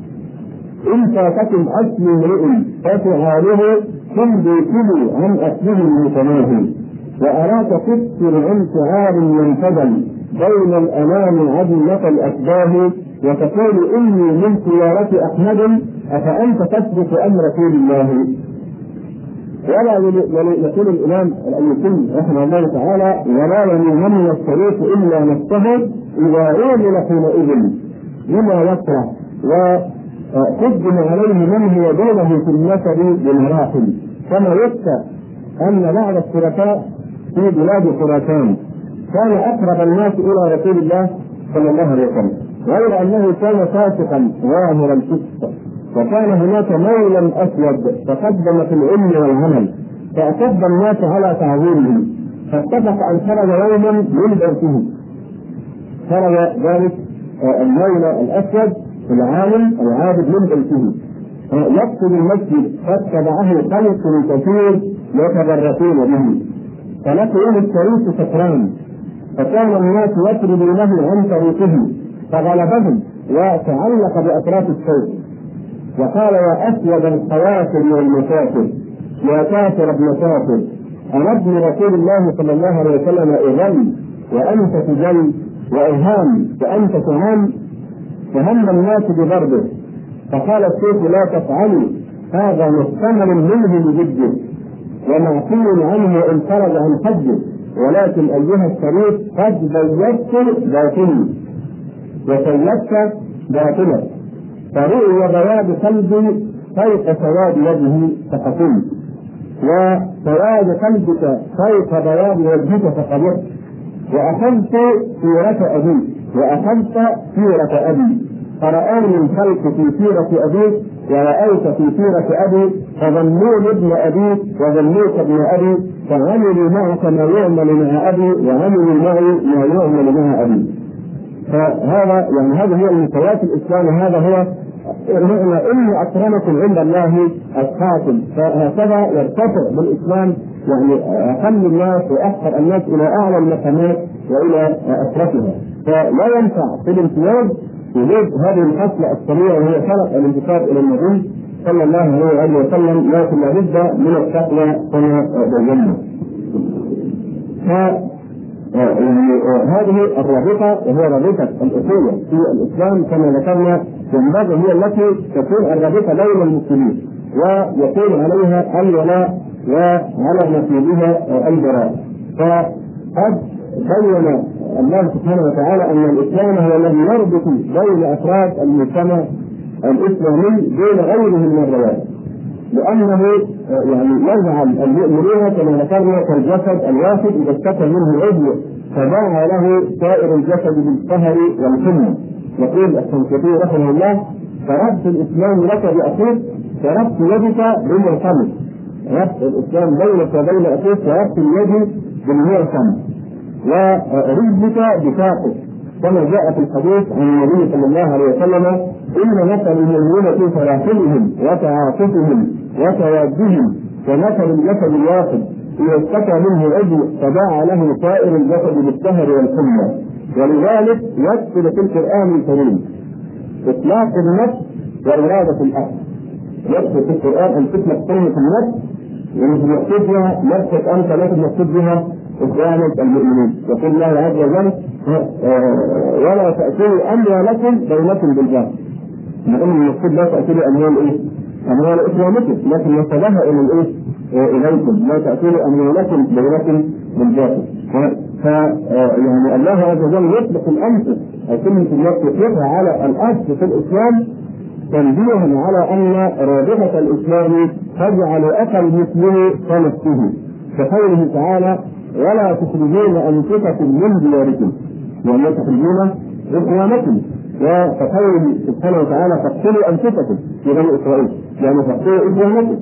ان فاتكم اصل امرئ ففعاله تمضي كلوا عن اصله المتناهي واراك تكثر عن شعار ينتدل بين الأنام عدلة الأشباه وتقول إني من سيارة أحمد أفأنت تسبق أمر رسول الله. ولا يقول الإمام الأيوبي رحمه الله تعالى: ولا يلومن الشريف إلا نفسه إذا عمل حينئذ لما يكره وقدم عليه من هو دونه في النسب بمراحل، كما يخشى أن بعض الشركاء في بلاد خراسان كان أقرب الناس إلى رسول الله صلى الله عليه وسلم، غير أنه كان فاسقا ظاهر الفسق، وكان هناك مولى أسود تقدم في العلم والعمل فأشد الناس على تعظيمه، فاتفق أن خرج يوما من بيته. خرج ذلك المولى الأسود العالم العابد من بيته يقصد المسجد، فاتبعه خلق كثير يتبركون به، فلقيه الشريف سكران فكان الناس يطردونه عن طريقه فغلبهم وتعلق بأطراف السيف وقال: يا أسود الخواتم والمسافر يا كافر ابن كافر أنا ابن رسول الله صلى الله عليه وسلم إذن وأنت تجل وإهام وأنت تهام. فهم الناس بضربه فقال السيف: لا تفعلوا هذا محتمل منه بجده ومعفو عنه وإن خرج عن حده، ولكن أيها الشريف قد بيت باطني وسيدت باطنه فرؤي بياض قلبي فوق سواد وجهه فقتلت وسواد قلبك فوق بياض وجهك فقبضت وأخذت سيرة أبي وأخذت سيرة أبي فرآني الخلق في سيرة أبيك ورأيت في سيرة أبي فظنوني ابن أبيك وظنوك ابن أبي فعملوا معك ما يعمل مع أبي وعملوا معي ما يعمل مع أبي. فهذا يعني هذه هي المستويات الإسلام، هذا هو معنى إن أكرمكم عند الله أتقاكم. فهكذا يرتفع بالإسلام يعني أقل الناس وأحقر الناس إلى أعلى المقامات وإلى أشرفها. فلا ينفع في الامتياز وجود هذه الحصلة السريعة وهي شرط الانتساب إلى النبي صلى الله عليه وسلم، لكن لابد من التقوى كما بينا. يعني هذه الرابطه وهي رابطه الاخوه في الاسلام كما ذكرنا ينبغي هي التي تكون الرابطه بين المسلمين ويكون عليها الولاء وعلى نقيضها البراء. فقد بين الله سبحانه وتعالى ان الاسلام هو الذي يربط بين افراد المجتمع الاسلامي دون غيره من الروابط، لانه يعني يجعل المؤمنين كما ذكرنا كالجسد الواحد اذا اشتكى منه عضو فدعا له سائر الجسد بالسهر والحمى. يقول الشنقيطي رحمه الله: فربط الاسلام لك باخيك كربط يدك بالمرحمه. ربط الاسلام بينك وبين اخيك كربط اليد بالمرحمه، ورجلك بساقك، كما جاء في الحديث عن النبي صلى الله عليه وسلم: ان مثل المؤمنين في تراحمهم وتعاطفهم وتوادهم كمثل الجسد الواحد اذا اشتكى منه عضو فدعا له سائر الجسد بالسهر والحمى. ولذلك يكتب في القران الكريم اطلاق النفس واراده الاصل. يكتب في القران ان تطلق كلمه النفس ومش مقصود بها نفسك انت، لكن مقصود بها اخوانك المؤمنين. يقول الله عز وجل: ولا تأكلوا أموالكم بينكم بالباطل. نقول المقصود لا تأكلوا أموال إيه؟ أموال إخوانكم، لكن يتبهى إلى الإيه؟ إليكم، لا تأكلوا أموالكم بينكم بالباطل. ف يعني الله عز وجل يطلق الأنفس أو كلمة الله يطلقها على الأصل في الإسلام تنبيها على أن رابطة الإسلام تجعل أخا المسلم كنفسه، كقوله تعالى: ولا تخرجون أنفسكم من دياركم ولا تخرجون إخوانكم. وكقوله سبحانه وتعالى: فاقتلوا أنفسكم في بني إسرائيل، يعني فاقتلوا إخوانكم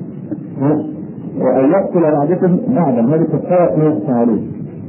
وأن يقتل بعضكم بعضا. هذه تفسيرات ما تعالوا.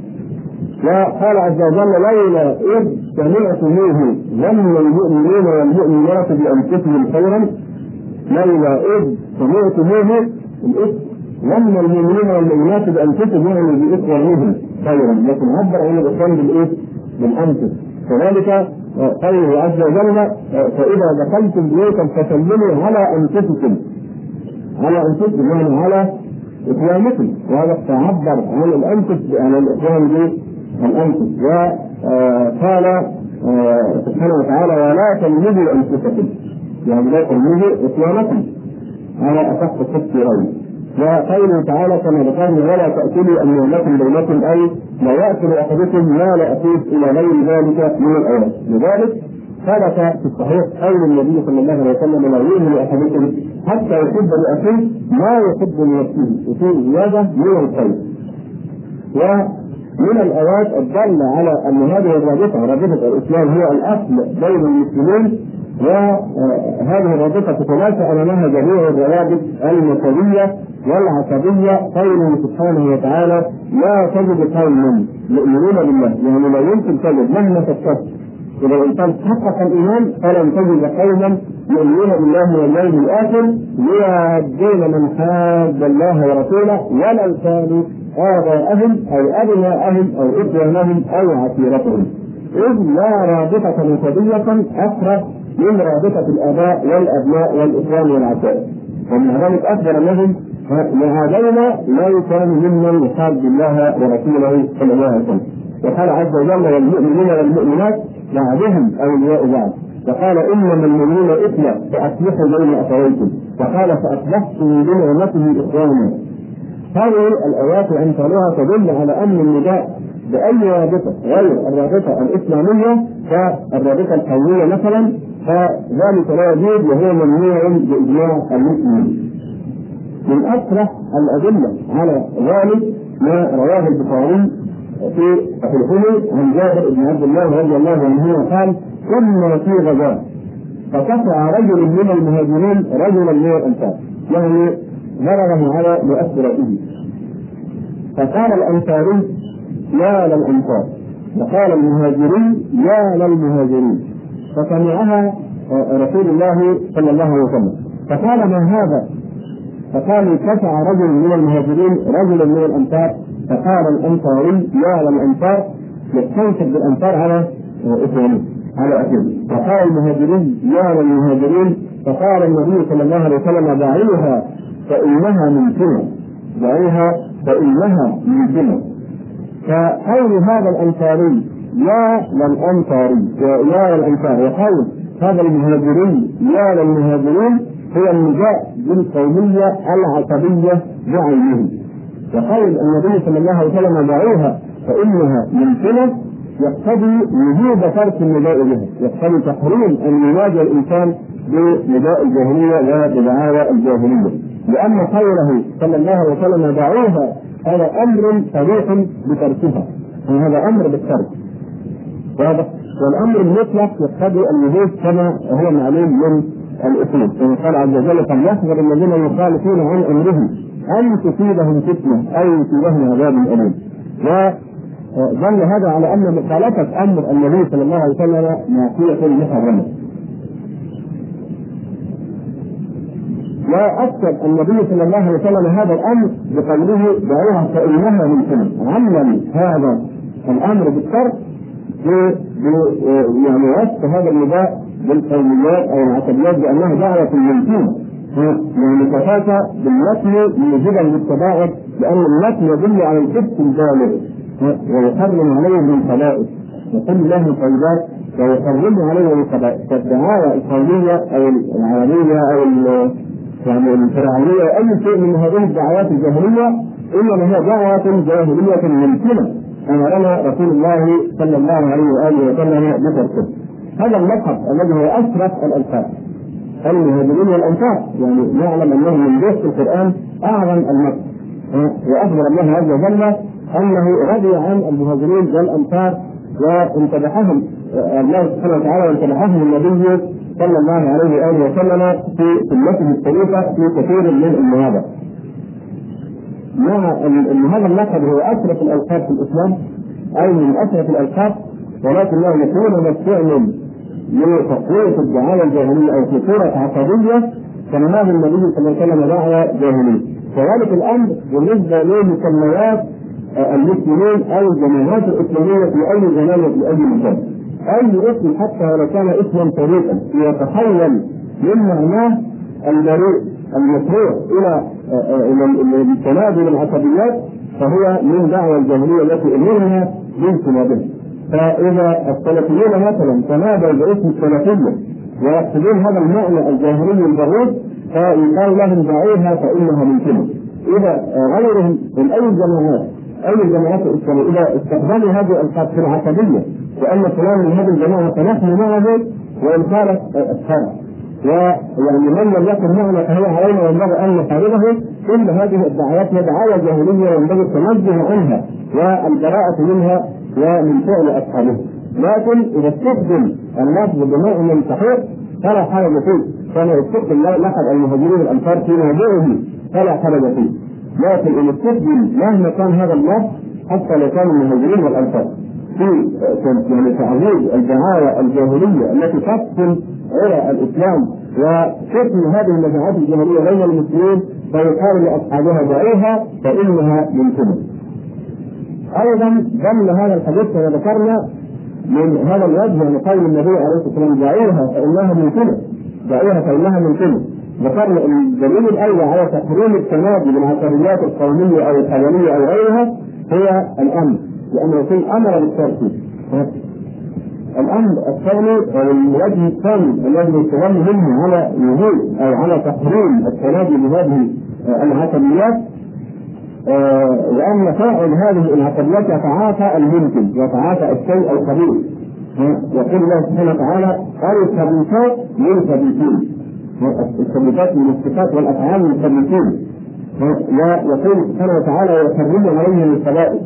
وقال عز وجل: لولا إذ سمعتموه ظن المؤمنين والمؤمنات بأنفسهم خيرا. لولا إذ سمعتموه الإثم ظن المؤمنين والمؤمنات بأنفسهم يعني بإخوانهم خيرا، لكن عبر عن الإخوان بالإيه؟ بالأنفس. كذلك قوله عز وجل: فإذا دخلتم بيوتا فسلموا على أنفسكم، على أنفسكم يعني على إخوانكم، وهذا تعبر عن الأنفس عن الإخوان بالأنفس. وقال سبحانه وتعالى: ولا تلمزوا أنفسكم، يعني لا تلمزوا إخوانكم على أصح التفسيرين. وقوله تعالى كما ذكرنا: ولا تأكلوا أموالكم بينكم، أي لا يأكل أحدكم مال أخيه إلى غير ذلك من الآيات. لذلك ثبت في الصحيح قول النبي صلى الله عليه وسلم: لا يؤمن أحدكم حتى يحب لأخيه ما يحب لنفسه، وفي زيادة من الخير. ومن الآيات الدالة على أن هذه الرابطة رابطة الإسلام هي الأصل بين المسلمين، وهذه الرابطة تتلاشى أمامها جميع الروابط النسبية والعصبية. قوله سبحانه وتعالى: لا تجد قوما يؤمنون بالله، يعني لا يمكن تجد مهما فكرت إذا الإنسان حقق الإيمان فلن تجد قوما يؤمنون بالله واليوم الآخر يوادون من حاد الله ورسوله ولو كانوا آباءهم أو أبناءهم أو إخوانهم أو عشيرتهم، إذ لا رابطة نسبية أقرب من رابطة الآباء والأبناء والإخوان والعشائر. ومن ذلك أخبر لهم: وهذين لا يكون ممن يحاد الله ورسوله صلى الله عليه وسلم. وقال عز وجل: والمؤمنين والمؤمنات بعضهم أولياء بعض. وقال: إنما المؤمنون إخوة فأصلحوا بين أخويكم. وقال: فأصبحتم بنعمته إخوانا. هذه الآيات وأمثالها تدل على أن النداء بأي رابطة غير الرابطة الإسلامية كالرابطة القومية مثلا فذلك لا يجوز وهو ممنوع بإجماع المسلمين. من أصرح الأدلة على ذلك ما رواه البخاري في صحيحه عن جابر بن عبد الله رضي الله عنه قال: كنا في غزاة فقطع رجل من المهاجرين رجلا من الأنصار، يعني ضربه على مؤثرته، فقال الأنصاري: يا للأنصار، وقال المهاجرين: يا للمهاجرين، فسمعها رسول الله صلى الله عليه وسلم فقال: ما هذا؟ فقالوا: كفع رجل من المهاجرين رجلا من الأنصار. فقال الأنصاري: يا للأنصار، يستنصب بالأنصار على إخوانه على أخيه. فقال المهاجرين: يا للمهاجرين. فقال النبي صلى الله عليه وسلم: دعوها فإنها ممكنة، دعوها فإنها ممكنة. فقول هذا الأنصاري يا للأنصاري يا للأنصار، وقول هذا المهاجرين يا للمهاجرين هو النداء بالقومية العصبية بعينه. وقول النبي صلى الله عليه وسلم دعوها فإنها ممكنة يقتضي وجوب ترك النداء بها، يقتضي تحريم أن ينادي الإنسان بنداء الجاهلية وبدعاوى الجاهلية، لأن قوله صلى الله عليه وسلم دعوها هذا أمر صريح بتركها، هذا أمر بالترك واضح. والأمر المطلق يقتضي الوجوب كما هو معلوم من الأصول، كما قال عز وجل فليحذر الذين يخالفون عن أمره أن تصيبهم فتنة أو يصيبهم عذاب أليم. وظل هذا على أن مخالفة أمر النبي صلى الله عليه وسلم معصية محرمة. وأكد النبي صلى الله عليه وسلم هذا الأمر بقوله دعوها فإنها ممكنة، علم هذا الأمر بالترك يعني وصف هذا النداء بالقوميات أو العصبيات بأنها دعوة ممكنة، يعني كفاك بالمتن موجبا للتباعد، لأن المتن يدل على الكفر الجالب ويحرم عليه من خبائث، يقول له طيبات ويحرم عليه من خبائث. فالدعاوى القومية أو العالمية أو يعني الفرعونية أو أي شيء من هذه الدعوات الجاهلية إنما هي دعوة جاهلية ممكنة أمرنا رسول الله صلى الله عليه وآله وسلم بتركه. هذا اللقب الذي هو أشرف الألقاب المهاجرين والأنصار، يعني نعلم أنه من جهة القرآن أعظم اللقب، وأخبر الله عز وجل أنه رضي عن المهاجرين والأنصار وامتدحهم الله سبحانه وتعالى وامتدحهم النبي صلى الله عليه وآله وسلم في سنته الشريفة في كثير من المواضع. مع أن هذا اللقب هو أشرف الألقاب في الإسلام أي من أشرف الألقاب، ولكنه يكون مستعمل لتقوية الدعاوى الجاهلية أو في صورة عصبية كما هذا النبي صلى الله عليه وسلم دعوة جاهلية. كذلك الأمر بالنسبة لمسميات المسلمين أو الجماعات الإسلامية في أي زمان وفي أي مكان، أي اسم حتى ولو كان اسما طريقا يتحول من معناه البريء المشروع إلى إلى التنادي بالعصبيات فهو من دعوى الجاهلية التي أمرنا باجتنابها. فإذا السلفيين مثلا تنادوا باسم السلفية ويقصدون هذا المعنى الجاهلي البريء فيقال لهم دعوها فإنها ممكنة. إذا غيرهم من أي الجماعات أي الجماعات الإسلامية إذا استخدموا هذه الألقاب في العصبية وأن فلان من هذه الجماعة فنحن معه وإن كانت الشرع، ويعني من لم يكن معنا فهو علينا وينبغي أن نحاربه. كل هذه الدعوات هي دعاوى جاهلية وينبغي التنزه عنها والبراءة منها ومن فعل أصحابها. لكن إذا استخدم اللفظ بمعنى صحيح فلا حرج فيه، كما يستخدم لقب المهاجرين والأنصار في موضوعه فلا حرج فيه. لكن إن استخدم مهما كان هذا اللفظ حتى لو كان المهاجرين والأنصار في يعني تعزيز الدعاوى الجاهلية التي تفصل عرى الإسلام وشكل هذه النزاعات الجاهلية بين المسلمين فيقال لأصحابها دعوها فإنها ممكنة. أيضا ضمن هذا الحديث كما ذكرنا من هذا الوجه من قول النبي عليه الصلاة والسلام دعوها فإنها ممكنة، دعوها فإنها ممكنة. ذكرنا أن الدليل الأول على تحريم التنادي بالعصبيات القومية أو الحيوانية أو غيرها هو الأمر، لأن الرسول أمر بالتركيب. الأمر الثاني أو الوجه الثاني الذي يستدل منه على وجود أو على تحريم التنادي بهذه العصبيات لأن فاعل هذه العصبيات يتعاطى الممكن، يتعاطى الشيء الخبيث. يقول الله سبحانه وتعالى الخبيثات للخبيثين، الخبيثات من الصفات والأفعال للخبيثين، ويقول سبحانه وتعالى ويحرم عليهم الخبائث.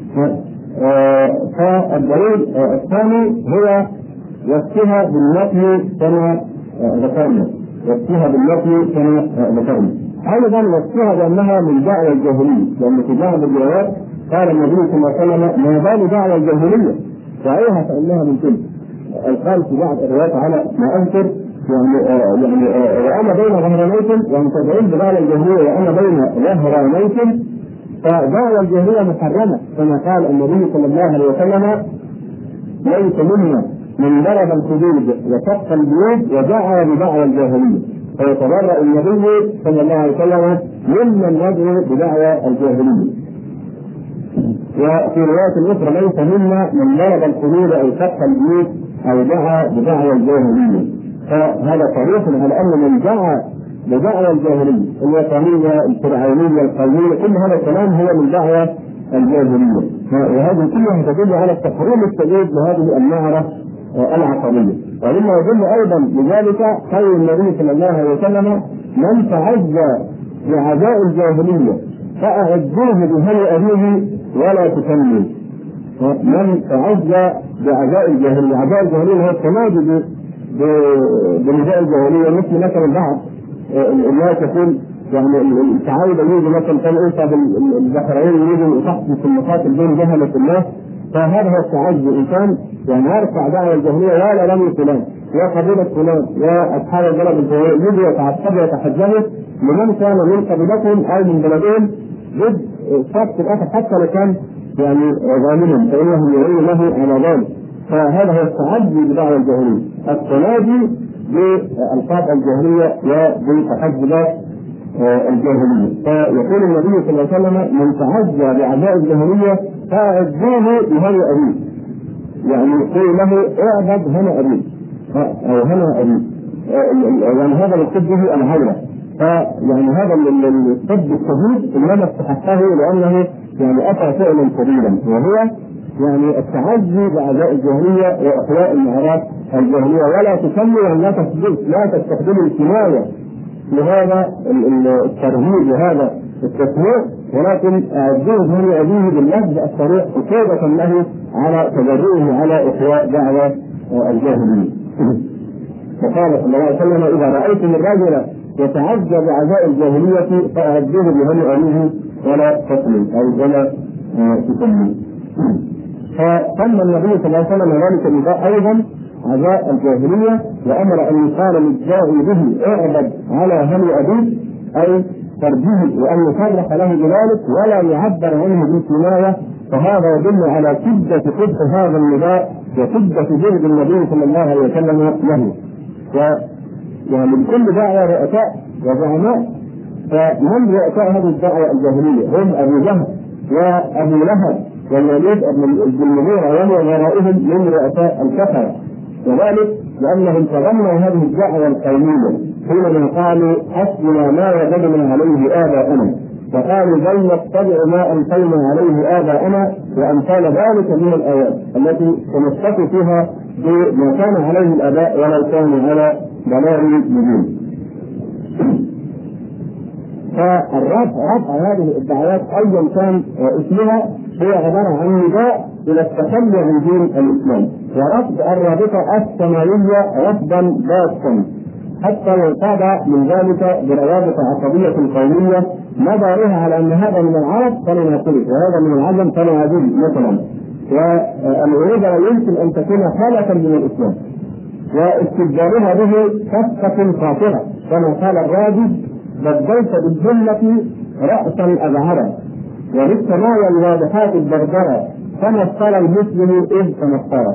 فالدليل الثاني هو وصفها بالنفي كما ذكرنا، وصفها بالنفي كما ذكرنا. أيضا وصفها بأنها من دعوى الجاهلية، لأن في بعض الروايات قال النبي صلى الله عليه وسلم ما بال دعوى الجاهلية دعوها فإنها من كل. قال في بعض الروايات على ما أذكر يعني يعني وأنا بين ظهرانيكم، يعني تدعون بدعوى الجاهلية وأنا بين ظهرانيكم، فدعوى الجاهلية محرمة كما قال النبي صلى الله عليه وسلم ليس منا من ضرب الحدود وشق البيوت ودعا بدعوى الجاهلية، فيتبرأ النبي صلى الله عليه وسلم ممن يدعو بدعوى الجاهلية. وفي رواية أخرى ليس منا من ضرب الحدود أو شق البيوت أو دعا بدعوى الجاهلية. فهذا صريح على أن من دعا بدعوى الجاهلية الوطنية الفرعونية القومية كل هذا الكلام هو من دعوى الجاهلية، وهذه كلها تدل على التحريم الشديد لهذه النعرة العقلية. ومما يدل أيضا لذلك قول النبي صلى الله عليه وسلم: من تعزى بعزاء الجاهلية فأعزوه بهني أبيه ولا تسموا. من تعزى بعزاء الجاهلية، عزاء الجاهلية هو التمادي بنداء الجاهلية، مثل مثلا بعض الناس يقول يعني التعايد يجي مثلا كان انت بالبحرين يجي تحدث في المقاتل بين جهلة الناس، فهذا هو التعزي. الانسان يعني يرفع دعوى الجاهلية ولا لم فلان وقبيلة فلان واصحاب البلد الجاهلية يجي يتعصب ويتحجبوا لمن كان من قبيلتهم او من بلدهم ضد شخص الاخر حتى لو كان يعني ظالمهم فانهم يعين له على ذلك. فهذا هو التعدي بدعوى الجاهلية، التنادي بألقاب الجاهلية وبتحجبات الجاهلية. فيقول النبي صلى الله عليه وسلم: من تعزى بعزاء الجاهلية فأعزوه بهني أبيه، يعني يقول له اعبد هنا أبيه أو هنا أبيه، يعني هذا الطب به العيلة. فيعني هذا الطب الشديد انما استحقه لانه يعني اتى فعلا كبيرا، وهو يعني التعزي بعزاء الجاهلية واحياء النعرات الجاهلية. ولا تسمي ان لا لا تستخدم الكناية لهذا الترهيب وهذا التسمية، ولكن اعزوه بهني ابيه باللفظ الصريح عقوبة له على تجرؤه على احياء دعوة الجاهلية. وقال صلى الله عليه وسلم: اذا رايتم الرجل يتعزى بعزاء الجاهلية فأعزوه بهني أبيه ولا تسلم أو ولا تسلم. فسمى النبي صلى الله عليه وسلم ذلك النداء أيضا عزاء الجاهلية، وأمر أن يقال للداعي به اعبد على هني أبيه أي ترجيه، وأن يصرح له بذلك ولا يعبر عنه بالكناية. فهذا يدل على شدة قبح هذا النداء وشدة جهد النبي صلى الله عليه وسلم له. يعني لكل داعية رؤساء وزعماء، فمن رؤساء هذه الدعوة الجاهلية هم أبو جهل وأبو لهب والوليد بن المغيرة ومن ورائهم من رؤساء الكفرة، وذلك لأنهم تبنوا هذه الدعوة القومية حينما قالوا: حسبنا ما وجدنا عليه آباءنا، فقالوا: بل نتبع ما ألقينا عليه آباءنا، وأمثال ذلك من الآيات التي تمسكوا فيها بما كان عليه الآباء ولو كانوا على ضلال مبين. فالرفع رفع هذه الدعوات ايا كان اسمها هو عباره عن نداء الى التخلي عن دين الاسلام، ورفض الرابطه السماويه رفضا باتا حتى ينقاد من ذلك بروابط عصبيه قوميه مدارها على ان هذا من العرب فلنعترف وهذا من العجم فلنعترف مثلا، والعروبه لا يمكن ان تكون خالة من الاسلام، واستبدالها به صفقة خاطرة كما قال الراجل: بدلت بالجنة رأسا أبعرا وبالسمايا الواضحات البردرة فمثل المسلم إذ تمثل.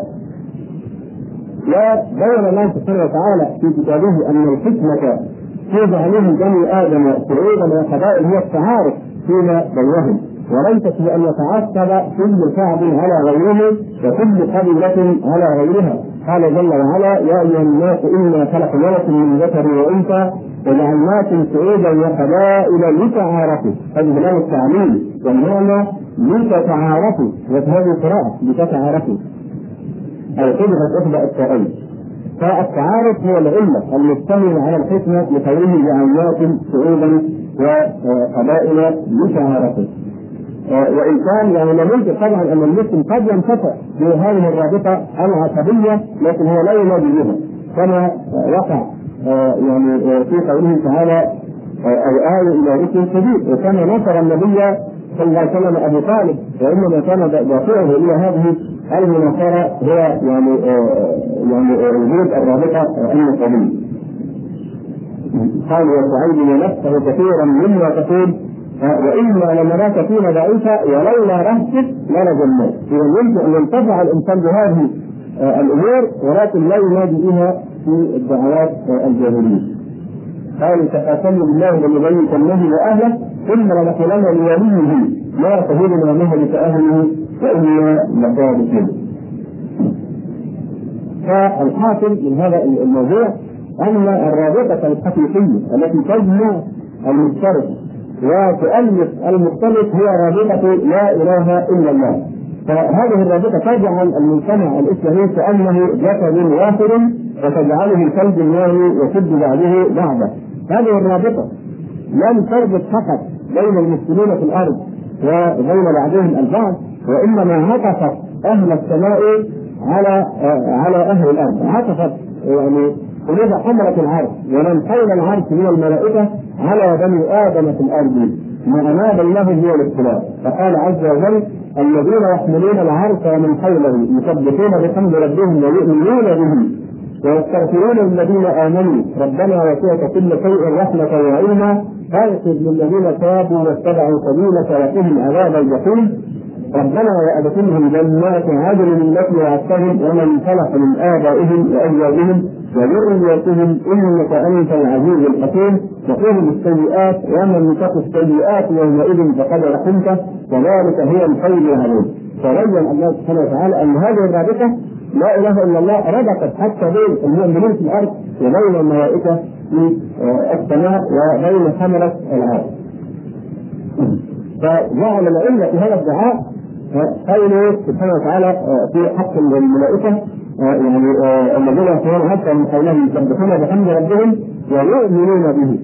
وبين الله سبحانه وتعالى في كتابه أن الحكمة في جعلهم بني آدم شعوبا وقبائل هي التعارف فيما بينهم، وليست بأن يتعصب كل شعب على غيره وكل قبيلة على غيرها. قال جل وعلا: يا أيها الناس إنا خلقناكم من ذكر وأنثى وجعلناكم شعوبا وقبائل لتعارفوا. هذه لام التعليل والمعنى لتتعارفوا، وهذه قراءة لتتعارفوا أو حذفت إحدى التائين. فالتعارف هو العلة المشتملة على الحكمة لقوله: جعلناكم شعوبا وقبائل لتعارفوا. وإن كان يعني نموذج طبعا أن المسلم قد ينتفع بهذه الرابطة العصبية، لكن هو لا ينادي بها كما وقع يعني في قوله تعالى: أو آووا إلى ركن شديد. وكما نصر النبي صلى الله عليه وسلم أبو طالب، وإنما كان دافعه إلى هذه المناصرة هو يعني يعني وجود الرابطة النسبية. قال: وتعيد نفسه كثيرا مما تقول وإنا لنراك فينا ضعيفا ولولا رهتك لنجمناك. إذا يمكن أن ينتفع الإنسان بهذه الأمور ولكن لا ينادي بها في الدعوات الجاهلية. قالوا: تقاسموا بالله لنبيتنه وأهله ثم لنقولن لوليه لا تهدنا مهلك أهله وإنا لصادقون. فالحاصل من هذا الموضوع أن الرابطة الحقيقية التي تجمع المشترك وتؤلف المختلف هي رابطة لا إله إلا الله. فهذه الرابطة تجعل المجتمع الإسلامي كأنه جسد واحد وتجعله كالب النار يشد بعضه بعضا. هذه الرابطة لم تربط فقط بين المسلمين في الأرض وبين بعضهم البعض، وإنما عطفت أهل السماء على على أهل الأرض، عطفت يعني قلوب حملة العرش ومن حول العرش من الملائكة على بني آدم في الأرض، ما بينهم هو الاختلاف. فقال عز وجل: الذين يحملون العرش ومن حوله يسبحون بحمد ربهم ويؤمنون به ويستغفرون للذين آمنوا ربنا وسعت كل شيء رحمة وعلما فاغفر للذين تابوا واتبعوا سبيلك وقهم عذاب الجحيم ربنا وأدخلهم جنات عدن التي وعدتهم ومن صلح من آبائهم وأزواجهم وذرياتهم إنك أنت العزيز الحكيم وقهم السيئات ومن تق السيئات يومئذ فقد رحمته وذلك هو الفوز العظيم. فبين الله سبحانه وتعالى أن هذه الرابطة لا إله إلا الله ربطت حتى بين المؤمنين في الأرض وبين الملائكة في السماء وبين حملة العرش. فجعل العلة في هذا الدعاء قوله سبحانه وتعالى في حق الملائكة يعني الذين يسمعون حتى من قولهم يسبحون بحمد ربهم ويؤمنون به.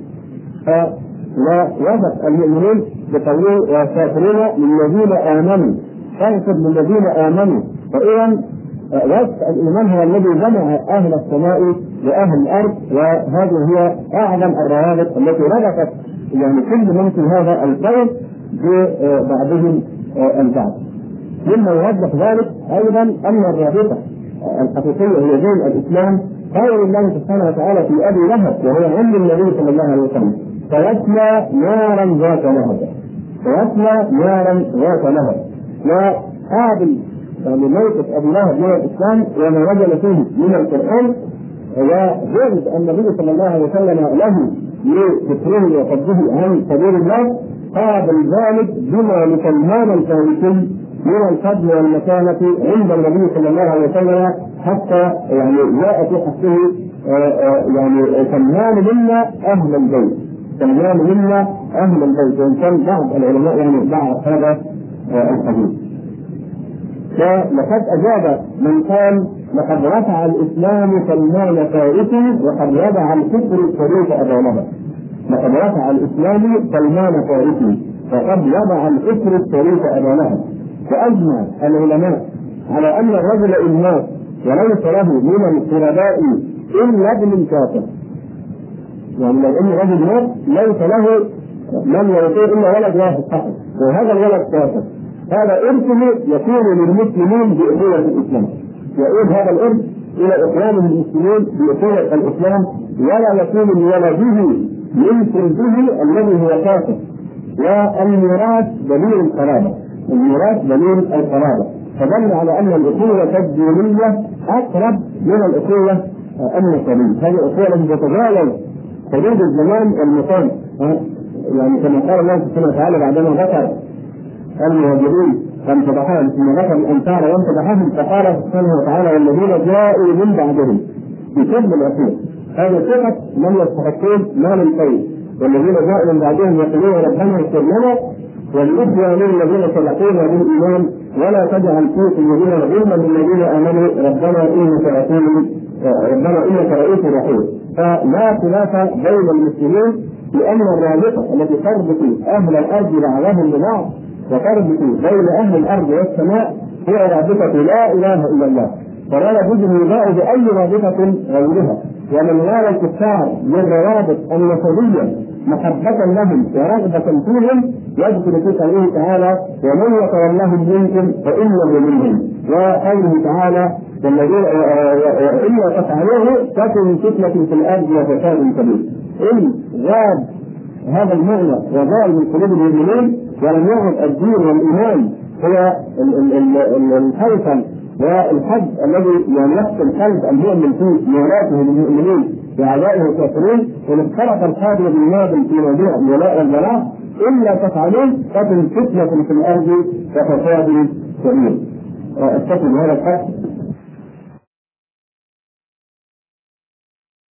فوصف المؤمنين بقوله ويستغفرون للذين آمنوا فاغفر للذين آمنوا. فإذا وصف الإيمان هو الذي جمع أهل السماء وأهل الأرض، وهذه هي أعظم الروابط التي ربطت يعني كل من في هذا الكون ببعضهم البعض. مما يوضح ذلك أيضا أن الرابطة الحقيقية هي دين الإسلام. قال الله سبحانه وتعالى في أبي لهب وهو عم النبي صلى الله عليه وسلم: فيصلى نارا ذات لهب، فيصلى نارا ذات لهب. وقابل يعني موقف أبي لهب من الإسلام وما وجد فيه من القرآن وجد النبي صلى الله عليه وسلم له لذكره وصده عن سبيل الله، قابل ذلك بما لسلمان الفارسي من الفضل والمكانة عند النبي صلى الله عليه وسلم، حتى يعني جاء في حقه يعني سلمان منا أهل البيت، سلمان منا أهل البيت. وإن كان بعض العلماء يعني بعض هذا الحديث. ولقد أجاب من قال: لقد رفع الإسلام سلمان فارسي وقد وضع الكفر الشريف أبا لهب. لقد رفع الإسلام سلمان فارسي وقد وضع الكفر الشريف أبا لهب. وأجمع العلماء على أن الرجل إن مات وليس له من القرباء إلا ابن الكافر، يعني لو أن الرجل مات ليس له من يرثه إلا ولد واحد فقط وهذا الولد كافر، هذا إرثه يكون للمسلمين بأخوة الإسلام، يعود هذا الإرث إلى إخوانه المسلمين بأخوة الإسلام، ولا يكون لولده من سلبه الذي هو كافر. والميراث دليل القرابة، الميراث دليل القرابة، فدل على أن الأخوة الدينية أقرب من الأخوة النسبية. هذه الأخوة التي تتجاوز حدود الزمان والمكان، يعني كما قال الله سبحانه وتعالى بعدما ذكر المهاجرين وانتبههم ثم ذكر الأنصار وانتبههم فقال سبحانه وتعالى: والذين جاءوا من بعدهم بكل الأخوة. هذه صفة من يستحقون مال الخير، والذين جاءوا من بعدهم يقولون ربنا اغفر لنا ولإخواننا الذين سبقونا بالإيمان ولا تجعل في قلوبنا غلا للذين آمنوا ربنا إنك رؤوف ربنا إنك رؤوف رحيم. فلا خلاف بين المسلمين بأن الرابطة التي تربط أهل الأرض بعضهم ببعض وتربط بين أهل الأرض والسماء هي رابطة لا إله إلا الله، فلا يجوز النداء بأي رابطة غيرها. ومن يرى الكفار من روابط النسبية محبة لهم ورغبة فيهم يذكر في قوله تعالى: ومن يتولهم منكم فإنه منهم، وقوله تعالى: والذين إلا تفعلوه تكن فتنة في الأرض وفساد كبير. إن غاب هذا المعنى وزال من قلوب المؤمنين ولم يعد الدين والإيمان هو الحيثم والحج الذي يعني يحصل قلب المؤمن في ميراثه للمؤمنين وأعدائه الكافرين، ومن خلق القادر بالنادم في موضوع الولاء والبراء إلا تفعلوه تكن فتنة في الأرض وفساد كبير. أستكمل هذا الحق